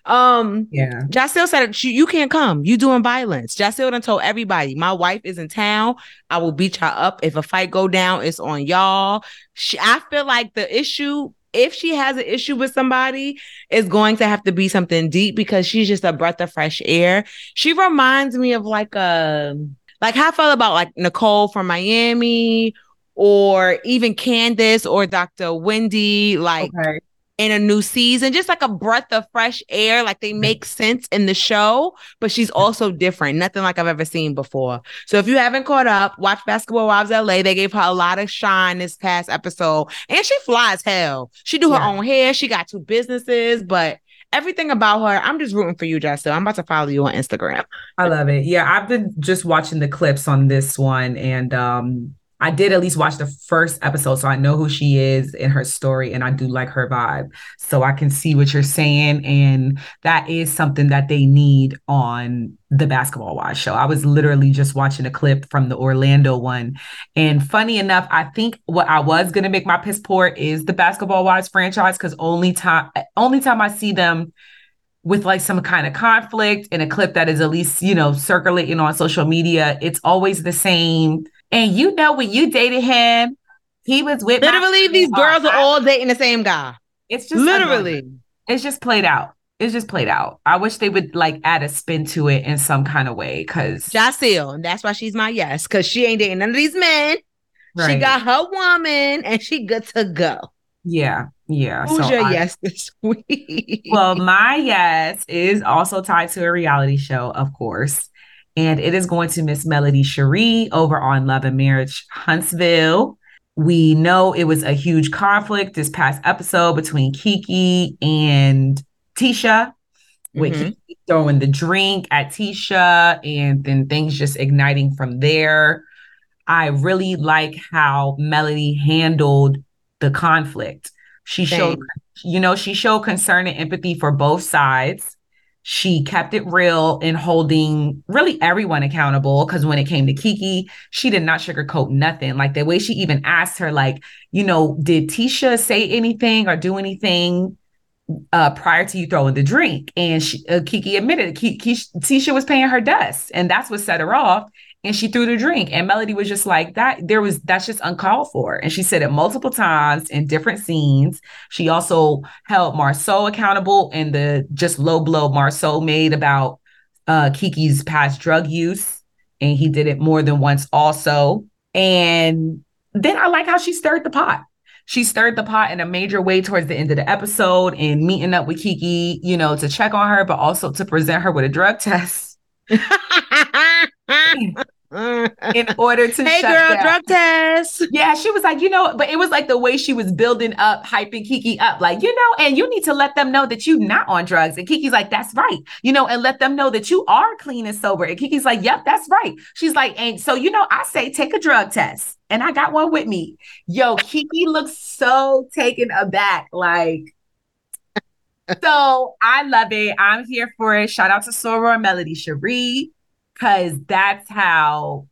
Jaceel said, you can't come. You doing violence. Jaceel done told everybody, my wife is in town. I will beat her up. If a fight go down, it's on y'all. I feel like the issue, if she has an issue with somebody, it's going to have to be something deep because she's just a breath of fresh air. She reminds me of like how I felt about like Nicole from Miami or even Candace or Dr. Wendy, in a new season, just like a breath of fresh air. Like they make sense in the show, but she's also different. Nothing like I've ever seen before. So if you haven't caught up, watch Basketball Wives LA. They gave her a lot of shine this past episode and she flies hell. She do her own hair. She got 2 businesses, but everything about her, I'm just rooting for you, Jaceel. I'm about to follow you on Instagram. I love it. Yeah, I've been just watching the clips on this one and I did at least watch the first episode, so I know who she is in her story, and I do like her vibe. So I can see what you're saying, and that is something that they need on the Basketball Wives show. I was literally just watching a clip from the Orlando one, and funny enough, I think what I was going to make my piss poor is the Basketball Wives franchise, because only time I see them with like some kind of conflict in a clip that is at least, circulating on social media, it's always the same. And when you dated him, he was with literally these girls are all dating the same guy. It's just it's just played out. It's just played out. I wish they would like add a spin to it in some kind of way. Cause Jaceel, and that's why she's my yes, because she ain't dating none of these men. Right. She got her woman and she good to go. Yeah. Who's your yes this week? Well, my yes is also tied to a reality show, of course. And it is going to Miss Melody Cherie over on Love and Marriage Huntsville. We know it was a huge conflict this past episode between Kiki and Tisha, with Kiki throwing the drink at Tisha and then things just igniting from there. I really like how Melody handled the conflict. She showed concern and empathy for both sides. She kept it real in holding really everyone accountable, because when it came to Kiki, she did not sugarcoat nothing. Like the way she even asked her, like, did Tisha say anything or do anything prior to you throwing the drink? And Kiki admitted Tisha was paying her dust, and that's what set her off. And she threw the drink, and Melody was just like, that's just uncalled for. And she said it multiple times in different scenes. She also held Marsau accountable in the just low blow Marsau made about Kiki's past drug use. And he did it more than once also. And then I like how she stirred the pot. She stirred the pot in a major way towards the end of the episode and meeting up with Kiki, to check on her, but also to present her with a drug test. In order to hey girl down. Drug test. Yeah, she was like, but it was like the way she was building up, hyping Kiki up, like, and you need to let them know that you're not on drugs. And Kiki's like, that's right, and let them know that you are clean and sober. And Kiki's like, yep, that's right. She's like, and so I say take a drug test, and I got one with me. Yo, Kiki looks so taken aback, like. So I love it. I'm here for it. Shout out to Soror and Melody Cherie. Because that's how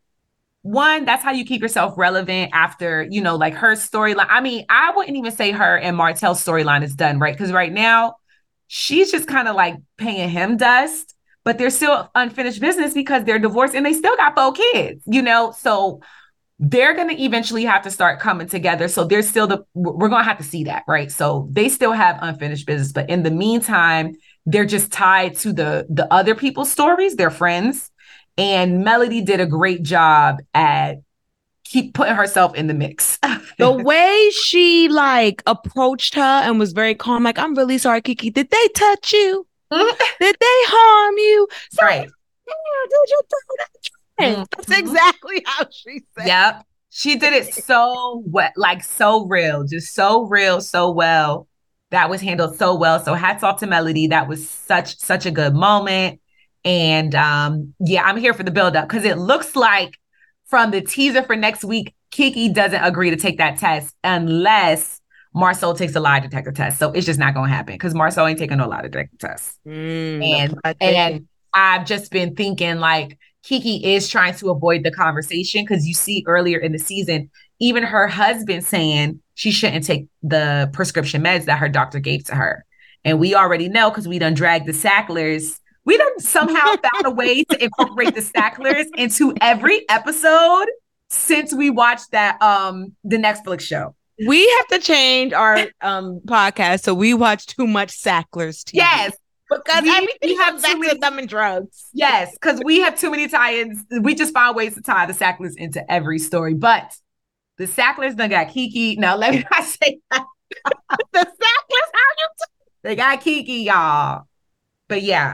you keep yourself relevant after, like her storyline. I mean, I wouldn't even say her and Martell's storyline is done, right? Because right now, she's just kind of like paying him dust, but they're still unfinished business because they're divorced and they still got 4 kids, So they're going to eventually have to start coming together. So there's still we're going to have to see that, right? So they still have unfinished business. But in the meantime, they're just tied to the other people's stories, their friends. And Melody did a great job at keep putting herself in the mix. The way she approached her and was very calm, like, I'm really sorry, Kiki. Did they touch you? Did they harm you? So, right. Did you throw that drink? That's exactly how she said. Yep. She did it so so real, just so real, so well. That was handled so well. So hats off to Melody. That was such a good moment. And I'm here for the buildup, because it looks like from the teaser for next week, Kiki doesn't agree to take that test unless Marsau takes a lie detector test. So it's just not going to happen, because Marsau ain't taking no lie detector test. And I've just been thinking like Kiki is trying to avoid the conversation, because you see earlier in the season, even her husband saying she shouldn't take the prescription meds that her doctor gave to her. And we already know, because we done dragged the Sacklers. We done somehow found a way to incorporate the Sacklers into every episode since we watched that the Netflix show. We have to change our podcast so we watch too much Sacklers TV. Yes, because we have sex with them and drugs. Yes, because we have too many tie-ins. We just find ways to tie the Sacklers into every story. But the Sacklers done got Kiki. Now let me not say that. The Sacklers, they got Kiki, y'all. But yeah.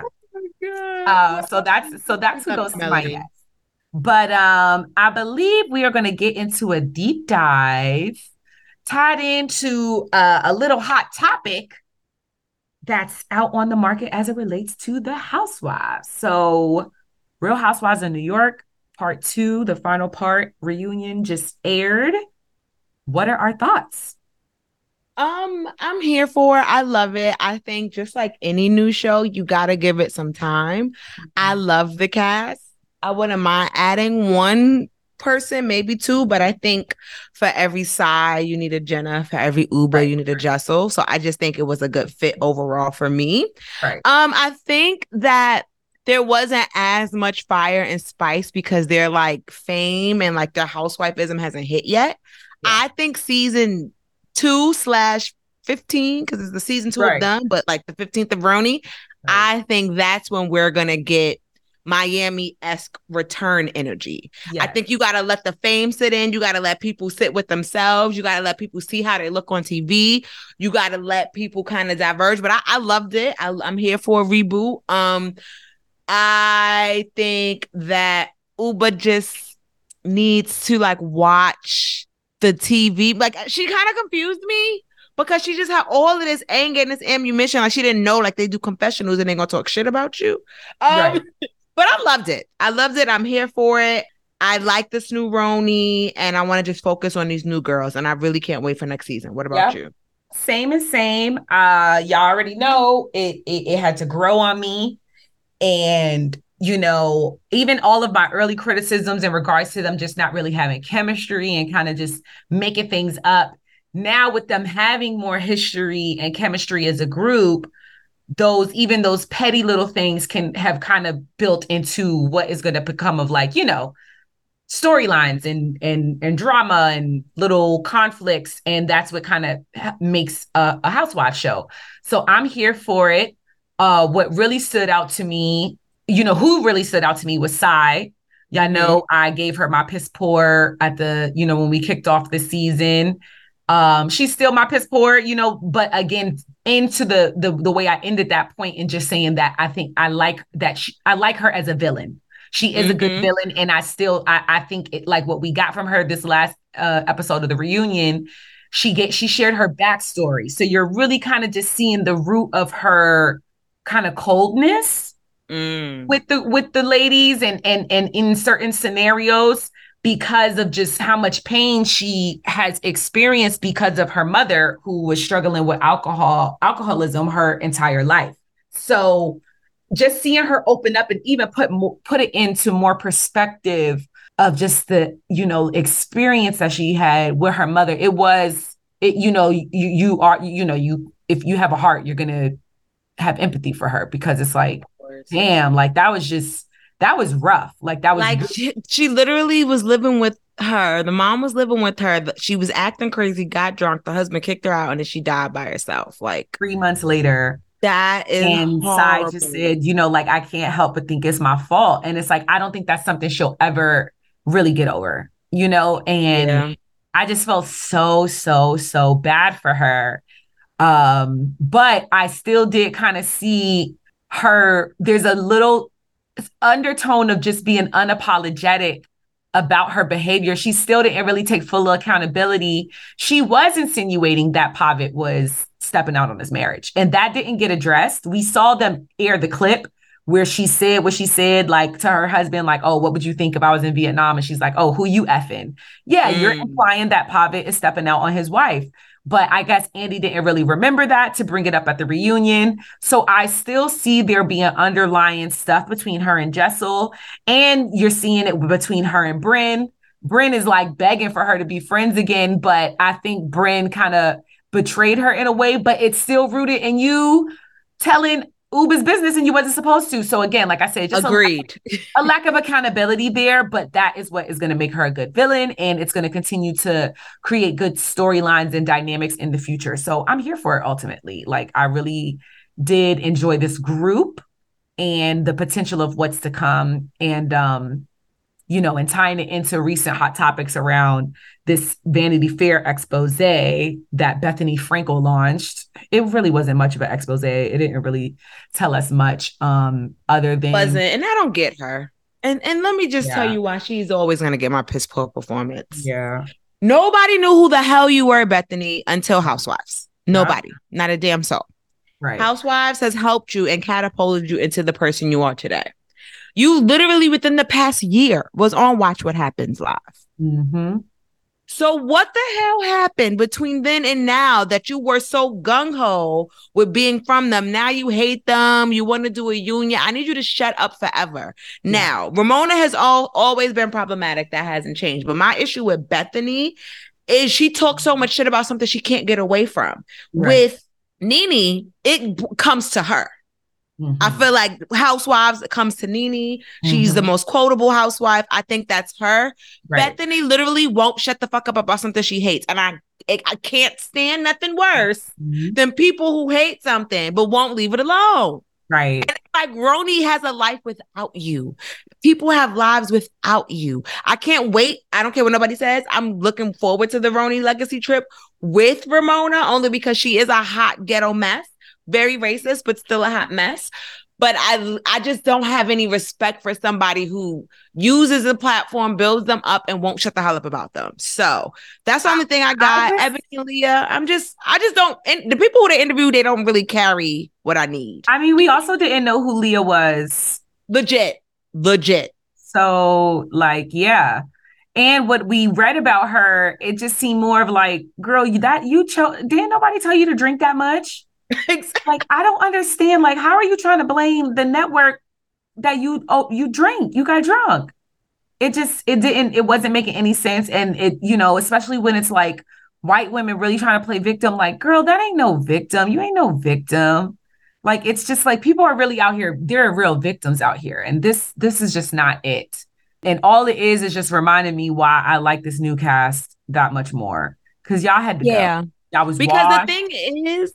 So that's who goes to my yes. But I believe we are going to get into a deep dive tied into a little hot topic that's out on the market as it relates to the Housewives. So Real Housewives of New York, part 2, the final part, reunion just aired. What are our thoughts? I'm here for it. I love it. I think just like any new show, you got to give it some time. I love the cast. I wouldn't mind adding one person, maybe 2, but I think for every Sai, you need a Jenna. For every Uber, you need a Jessel. So I just think it was a good fit overall for me. Right. I think that there wasn't as much fire and spice because their fame and their housewifeism hasn't hit yet. Yeah. I think season 2/15, because it's the season 2 of them, but the 15th of Roni, I think that's when we're gonna get Miami-esque return energy. Yes. I think you got to let the fame sit in. You got to let people sit with themselves. You got to let people see how they look on TV. You got to let people kind of diverge. But I loved it. I'm here for a reboot. I think that Uba just needs to like watch the TV. Like, she kind of confused me because she just had all of this anger and this ammunition. Like, she didn't know, like, they do confessionals and they're gonna talk shit about you. Right. But I loved it. I'm here for it. I like this new Roni, and I want to just focus on these new girls, and I really can't wait for next season. What about you? Same and same. Y'all already know it had to grow on me. And, you know, even all of my early criticisms in regards to them just not really having chemistry and kind of just making things up. Now with them having more history and chemistry as a group, those petty little things can have kind of built into what is going to become of, like, you know, storylines and drama and little conflicts. And that's what kind of makes a housewife show. So I'm here for it. What really stood out to me, you know, who really stood out to me was Sai. Y'all know I gave her my piss poor at the, you know, when we kicked off the season. She's still my piss poor, you know, but again, into the way I ended that point and just saying that I think I like that I like her as a villain. She is a good villain, and I think it, like what we got from her this last episode of the reunion, she shared her backstory. So you're really kind of just seeing the root of her kind of coldness with the ladies and in certain scenarios, because of just how much pain she has experienced because of her mother, who was struggling with alcoholism her entire life. So just seeing her open up and even put it into more perspective of just the, you know, experience that she had with her mother. You know, if you have a heart, you're going to have empathy for her, because it's like, damn, like that was rough. Like that was like she literally was living with her. The mom was living with her. She was acting crazy, got drunk. The husband kicked her out, and then she died by herself. Like 3 months later. That is and Sai just said, you know, like, I can't help but think it's my fault. And it's like, I don't think that's something she'll ever really get over, you know? And I just felt so bad for her. But I still did kind of see her. There's a little undertone of just being unapologetic about her behavior. She still didn't really take full accountability. She was insinuating that Pavitt was stepping out on his marriage, and that didn't get addressed. We saw them air the clip where she said what she said, like, to her husband, like, oh, what would you think if I was in Vietnam? And she's like, oh, who you effing? Yeah, you're implying that Pavitt is stepping out on his wife. But I guess Andy didn't really remember that to bring it up at the reunion. So I still see there being underlying stuff between her and Jessel. And you're seeing it between her and Brynn. Brynn is like begging for her to be friends again. But I think Brynn kind of betrayed her in a way. But it's still rooted in you telling Uba's business and you wasn't supposed to. So again, like I said, just agreed. A lack of accountability there, but that is what is going to make her a good villain, and it's going to continue to create good storylines and dynamics in the future. So I'm here for it ultimately. Like, I really did enjoy this group and the potential of what's to come. And you know, and tying it into recent hot topics around this Vanity Fair expose that Bethany Frankel launched. It really wasn't much of an expose. It didn't really tell us much other than... And I don't get her. And let me just tell you why she's always going to get my piss poor performance. Yeah. Nobody knew who the hell you were, Bethany, until Housewives. Nobody. Not a damn soul. Right. Housewives has helped you and catapulted you into the person you are today. You literally within the past year was on Watch What Happens Live. Mm-hmm. So what the hell happened between then and now that you were so gung-ho with being from them? Now you hate them. You want to do a union. I need you to shut up forever. Yeah. Now, Ramona has always been problematic. That hasn't changed. But my issue with Bethany is she talks so much shit about something she can't get away from. Right. With Nene, it comes to her. Mm-hmm. I feel like Housewives, it comes to Nene. She's the most quotable housewife. I think that's her. Right. Bethany literally won't shut the fuck up about something she hates. And I can't stand nothing worse than people who hate something but won't leave it alone. Right. And like Roni has a life without you. People have lives without you. I can't wait. I don't care what nobody says. I'm looking forward to the Roni legacy trip with Ramona, only because she is a hot ghetto mess. Very racist, but still a hot mess. But I just don't have any respect for somebody who uses the platform, builds them up, and won't shut the hell up about them. So that's the only thing I got. Ebony and Leah. I just don't. And the people who they interview, they don't really carry what I need. I mean, we also didn't know who Leah was. Legit. So, like, yeah. And what we read about her, it just seemed more of like, girl, didn't nobody tell you to drink that much? Like, I don't understand. Like, how are you trying to blame the network that you drink? You got drunk. It wasn't making any sense. And it, especially when it's like white women really trying to play victim, like, girl, that ain't no victim. You ain't no victim. Like, it's just like people are really out here. There are real victims out here. And this is just not it. And all it is just reminding me why I like this new cast that much more. Because y'all had to go. Y'all was because washed. The thing is,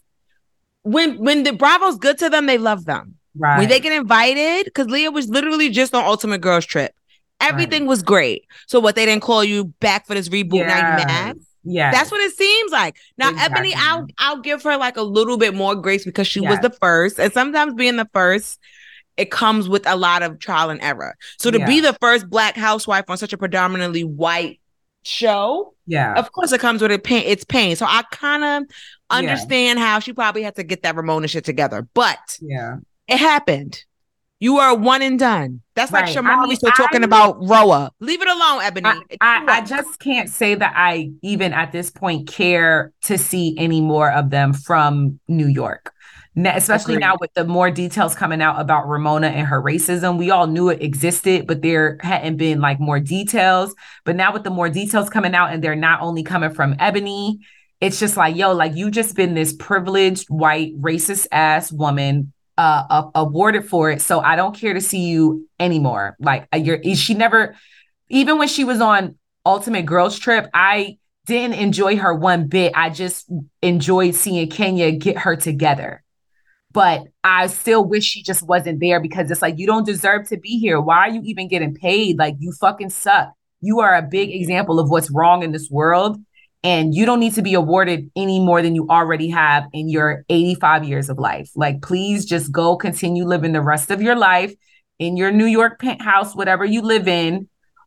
when the Bravo's good to them, they love them. Right. When they get invited, because Leah was literally just on Ultimate Girls Trip. Everything was great. So what, they didn't call you back for this reboot? Now you mad? Yeah. That's what it seems like. Now, exactly. Ebony, I'll give her like a little bit more grace because she was the first. And sometimes being the first, it comes with a lot of trial and error. So to be the first Black housewife on such a predominantly white show, of course it comes with its pain. So I kind of understand how she probably had to get that Ramona shit together. But it happened. You are one and done. That's like Shamari still talking about Roa. Leave it alone, Ebony. I just can't say that I even at this point care to see any more of them from New York. Especially now with the more details coming out about Ramona and her racism. We all knew it existed, but there hadn't been like more details. But now with the more details coming out and they're not only coming from Ebony, it's just like, yo, like you just been this privileged, white, racist ass woman awarded for it. So I don't care to see you anymore. Like she never, even when she was on Ultimate Girls Trip, I didn't enjoy her one bit. I just enjoyed seeing Kenya get her together. But I still wish she just wasn't there because it's like, you don't deserve to be here. Why are you even getting paid? Like, you fucking suck. You are a big example of what's wrong in this world. And you don't need to be awarded any more than you already have in your 85 years of life. Like, please just go continue living the rest of your life in your New York penthouse, whatever you live in.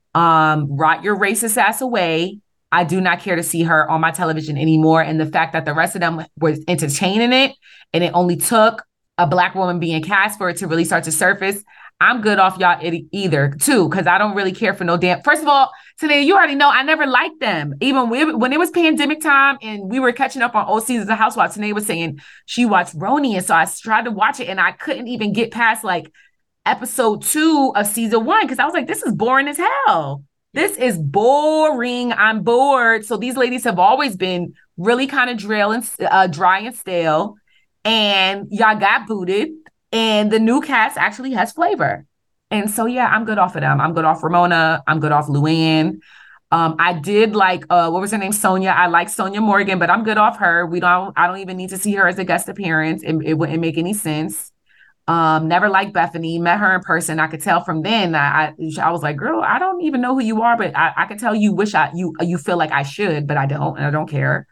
Rot your racist ass away. I do not care to see her on my television anymore. And the fact that the rest of them was entertaining it and it only took a Black woman being cast for it to really start to surface, I'm good off y'all either too, because I don't really care for no damn. First of all, today, you already know I never liked them. Even when it was pandemic time and we were catching up on old seasons of Housewives, Tanae was saying she watched Roni. And so I tried to watch it and I couldn't even get past like episode 2 of season 1 because I was like, this is boring as hell. This is boring. I'm bored. So these ladies have always been really kind of dry and stale. And y'all got booted. And the new cast actually has flavor. And so, yeah, I'm good off of them. I'm good off Ramona. I'm good off Luann. I did like, what was her name? Sonia. I like Sonia Morgan, but I'm good off her. I don't even need to see her as a guest appearance. It wouldn't make any sense. Never liked Bethany, met her in person. I could tell from then I was like, girl, I don't even know who you are, but I could tell you wish you feel like I should, but I don't, and I don't care.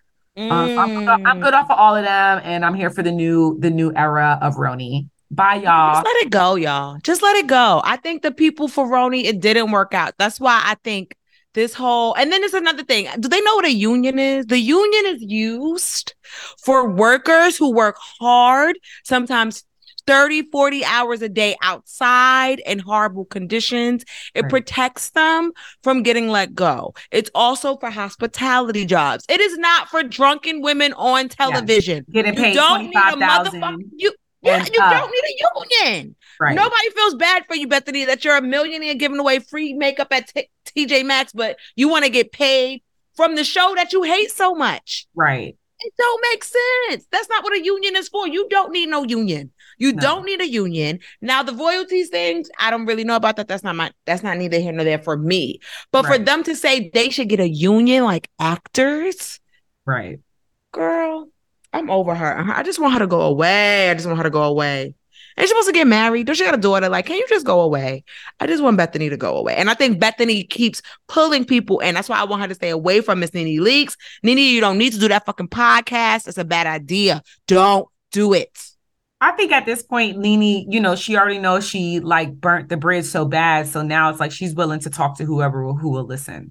I'm good off of all of them, and I'm here for the new era of Roni. Bye, y'all. Just let it go, y'all. Just let it go. I think the people for Roni, it didn't work out. That's why I think this whole, and then there's another thing. Do they know what a union is? The union is used for workers who work hard, sometimes 30, 40 hours a day outside in horrible conditions. It protects them from getting let go. It's also for hospitality jobs. It is not for drunken women on television. Getting paid $25,000. You don't need a union. Right. Nobody feels bad for you, Bethany, that you're a millionaire giving away free makeup at TJ Maxx, but you want to get paid from the show that you hate so much. Right. It don't make sense. That's not what a union is for. You don't need no union. You don't need a union. Now, the royalties things, I don't really know about that. That's not neither here nor there for me. But for them to say they should get a union like actors. Right. Girl, I'm over her. I just want her to go away. And she's supposed to get married. Don't she got a daughter? Like, can you just go away? I just want Bethany to go away. And I think Bethany keeps pulling people in. That's why I want her to stay away from Miss Nene Leakes. Nene, you don't need to do that fucking podcast. It's a bad idea. Don't do it. I think at this point, Nene, she already knows she like burnt the bridge so bad. So now it's like she's willing to talk to who will listen.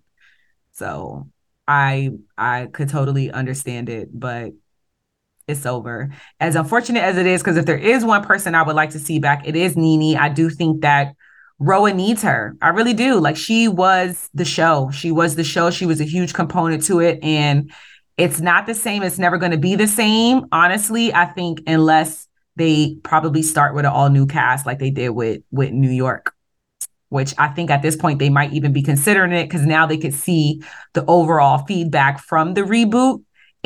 So I could totally understand it, but it's over. As unfortunate as it is, because if there is one person I would like to see back, it is Nene. I do think that Roa needs her. I really do. Like, she was the show. She was a huge component to it. And it's not the same. It's never going to be the same. Honestly, I think unless they probably start with an all new cast like they did with New York, which I think at this point they might even be considering it because now they could see the overall feedback from the reboot.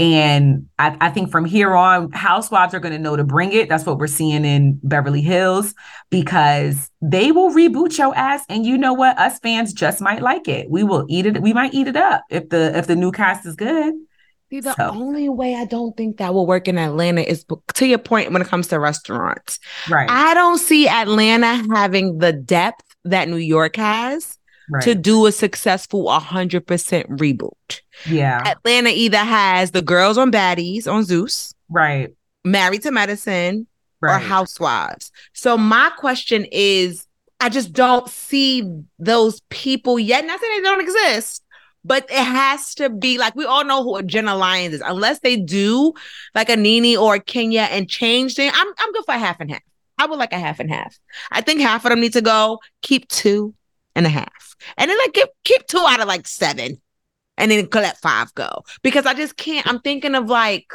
And I think from here on, Housewives are going to know to bring it. That's what we're seeing in Beverly Hills, because they will reboot your ass. And you know what? Us fans just might like it. We will eat it. We might eat it up if the new cast is good. See, the only way I don't think that will work in Atlanta is, to your point, when it comes to restaurants. Right. I don't see Atlanta having the depth that New York has. Right. To do a successful 100% reboot. Yeah. Atlanta either has The Girls on Baddies on Zeus. Right. Married to Medicine. Right. Or Housewives. So my question is, I just don't see those people yet. Not saying they don't exist, but it has to be like, we all know who Jenna Lyons is. Unless they do like a Nene or a Kenya and change things, I'm good for a half and half. I would like a half and half. I think half of them need to go. Keep 2.5. And then like keep 2 out of like 7. And then let 5 go. Because I just can't. I'm thinking of like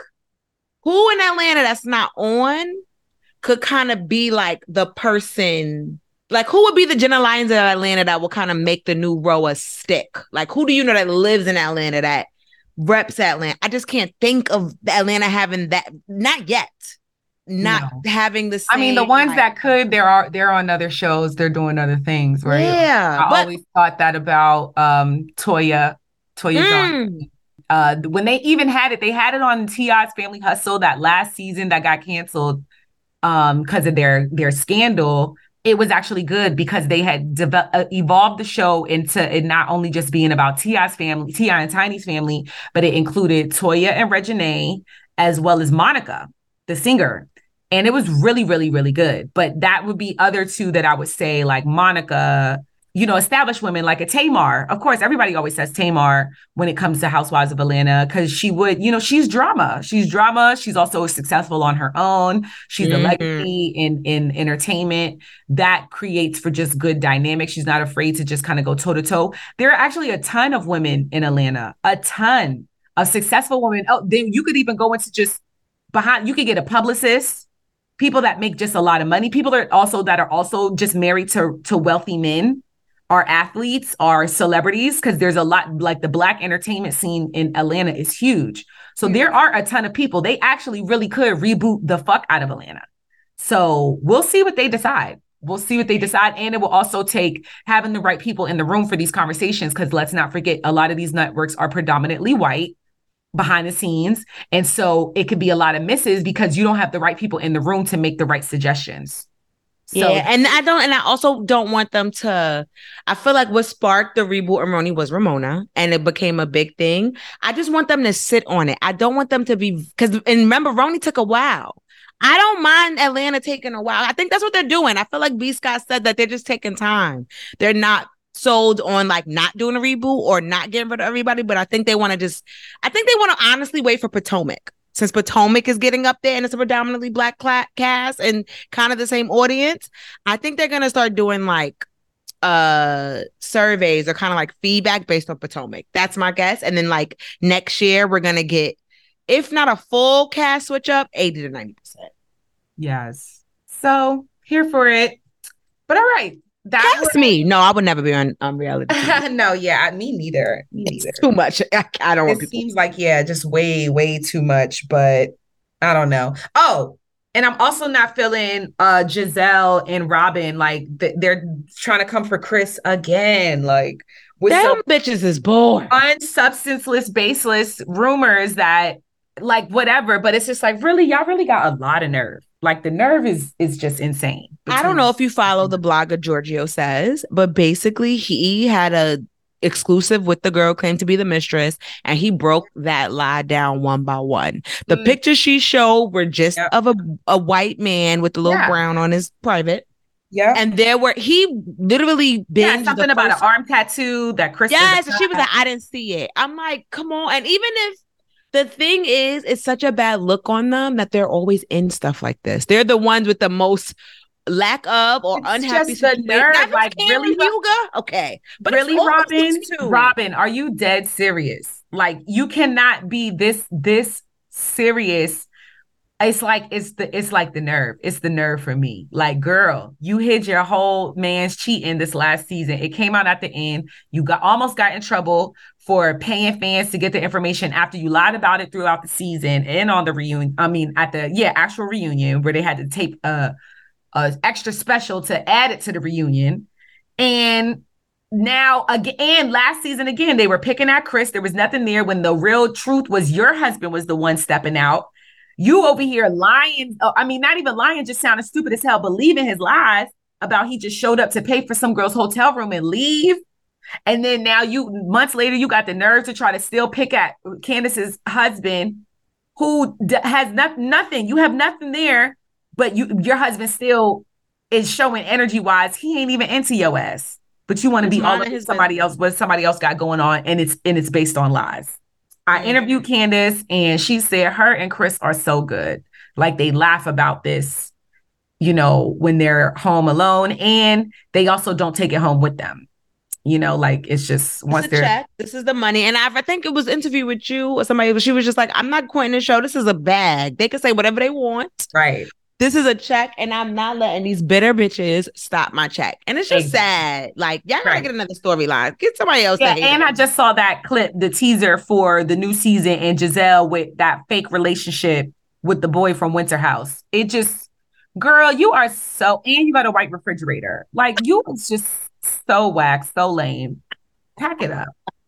who in Atlanta that's not on could kind of be like the person. Like, who would be the Jenna Lyons of Atlanta that will kind of make the new Roa stick? Like, who do you know that lives in Atlanta that reps Atlanta? I just can't think of Atlanta having that. Not yet. Having the same. I mean, the ones that could, they're on other shows. They're doing other things, right? Yeah. I always thought that about Toya Johnson. When they even had it, they had it on T.I.'s Family Hustle that last season that got canceled because of their scandal. It was actually good because they had evolved the show into it not only just being about T.I.'s family, T.I. and Tiny's family, but it included Toya and Reginae as well as Monica, the singer. And it was really, really, really good. But that would be other two that I would say, like Monica, established women like a Tamar. Of course, everybody always says Tamar when it comes to Housewives of Atlanta, because she would, she's drama. She's drama. She's also successful on her own. She's a legacy in entertainment that creates for just good dynamics. She's not afraid to just kind of go toe to toe. There are actually a ton of women in Atlanta, a ton of successful women. Oh, then you could even go into just you could get a publicist. People that make just a lot of money, people that are also just married to wealthy men, are athletes, are celebrities, because there's a lot, like the Black entertainment scene in Atlanta is huge. So there are a ton of people. They actually really could reboot the fuck out of Atlanta. So we'll see what they decide. And it will also take having the right people in the room for these conversations, because let's not forget, a lot of these networks are predominantly white behind the scenes. And so it could be a lot of misses because you don't have the right people in the room to make the right suggestions. So, yeah, and I also don't want them to. I feel like what sparked the reboot of Roni was Ramona, and it became a big thing. I just want them to sit on it. I don't want them to be, and remember, Roni took a while. I don't mind Atlanta taking a while. I think that's what they're doing. I feel like B. Scott said that they're just taking time. They're not sold on like not doing a reboot or not getting rid of everybody, but I think they want to honestly wait for Potomac. Since Potomac is getting up there and it's a predominantly Black cast and kind of the same audience, I think they're going to start doing like surveys or kind of like feedback based on Potomac. That's my guess. And then like next year, we're going to get, if not a full cast switch up, 80 to 90%. Yes. So here for it. But all right. That's me. No, I would never be on reality TV. No, yeah, me neither. It's too much. I don't want people. It seems like, just way, way too much, but I don't know. Oh, and I'm also not feeling Giselle and Robin, like they're trying to come for Chris again. Like, with them bitches is bored. Unsubstanceless, baseless rumors that like whatever, but it's just like, really, y'all really got a lot of nerve. Like the nerve is just insane. I don't know if you follow the blogger Giorgio Says, but basically he had a exclusive with the girl claimed to be the mistress, and he broke that lie down one by one. The pictures she showed were just of a white man with a little brown on his private. Yeah. And he literally binged something about an arm tattoo that Chris. Yes, and she was like, I didn't see it. I'm like, come on. And even if the thing is, it's such a bad look on them that they're always in stuff like this. They're the ones with the most lack of or unhappy just the nerve, like really, Hugo? Okay, but really, Robin, are you dead serious? Like you cannot be this serious. It's like the nerve. It's the nerve for me. Like, girl, you hid your whole man's cheating this last season. It came out at the end. You almost got in trouble for paying fans to get the information after you lied about it throughout the season and on the reunion. I mean, at the actual reunion where they had to tape a extra special to add it to the reunion. And now again, last season again, they were picking at Chris. There was nothing there when the real truth was your husband was the one stepping out. You over here lying. I mean, not even lying, just sounding stupid as hell, believing his lies about he just showed up to pay for some girl's hotel room and leave. And then now months later, you got the nerve to try to still pick at Candace's husband who has nothing. You have nothing there, but your husband still is showing energy-wise. He ain't even into your ass, but you want to be all over somebody else, what somebody else got going on, and it's based on lies. I interviewed Candace and she said her and Chris are so good. Like they laugh about this, when they're home alone, and they also don't take it home with them. Like it's just once they're check. This is the money. And I think it was an interview with you or somebody, she was just like, I'm not quitting the show. This is a bag. They can say whatever they want. Right. This is a check, and I'm not letting these bitter bitches stop my check. And it's just sad. Like, y'all gotta get another storyline. Get somebody else. Yeah, and I just saw that clip, the teaser for the new season, and Giselle with that fake relationship with the boy from Winter House. It just, girl, you are so, and you got a white refrigerator. Like, you was just so whack, so lame. Pack it up.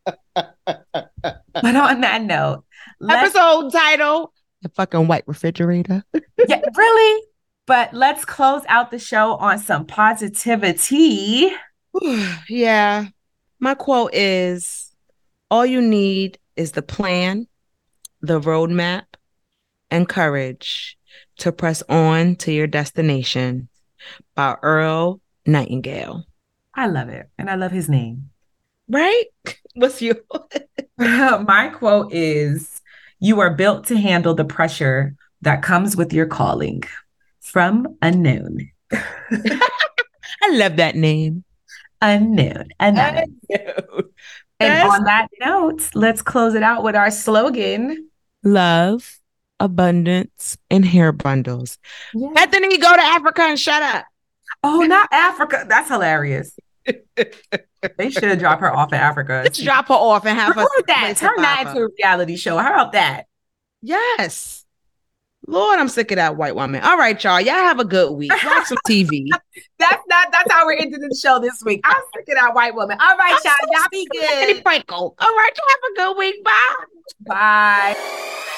But on that note, episode title, The Fucking White Refrigerator. Yeah, really? But let's close out the show on some positivity. Yeah. My quote is, all you need is the plan, the roadmap, and courage to press on to your destination, by Earl Nightingale. I love it. And I love his name. Right? What's yours? My quote is, you are built to handle the pressure that comes with your calling. From Unknown. I love that name. Unknown. And on that note, let's close it out with our slogan. Love, abundance, and hair bundles. Yeah. Bethany, go to Africa and shut up. Oh, not Africa. That's hilarious. They should drop her off in Africa. Let's drop her off and have her. Turn that into a reality show. How about that? Yes. Lord, I'm sick of that white woman. All right, y'all. Y'all have a good week. Watch some TV. That's how we're ending the show this week. I'm sick of that white woman. All right, y'all. Y'all be good. All right, y'all have a good week. Bye. Bye.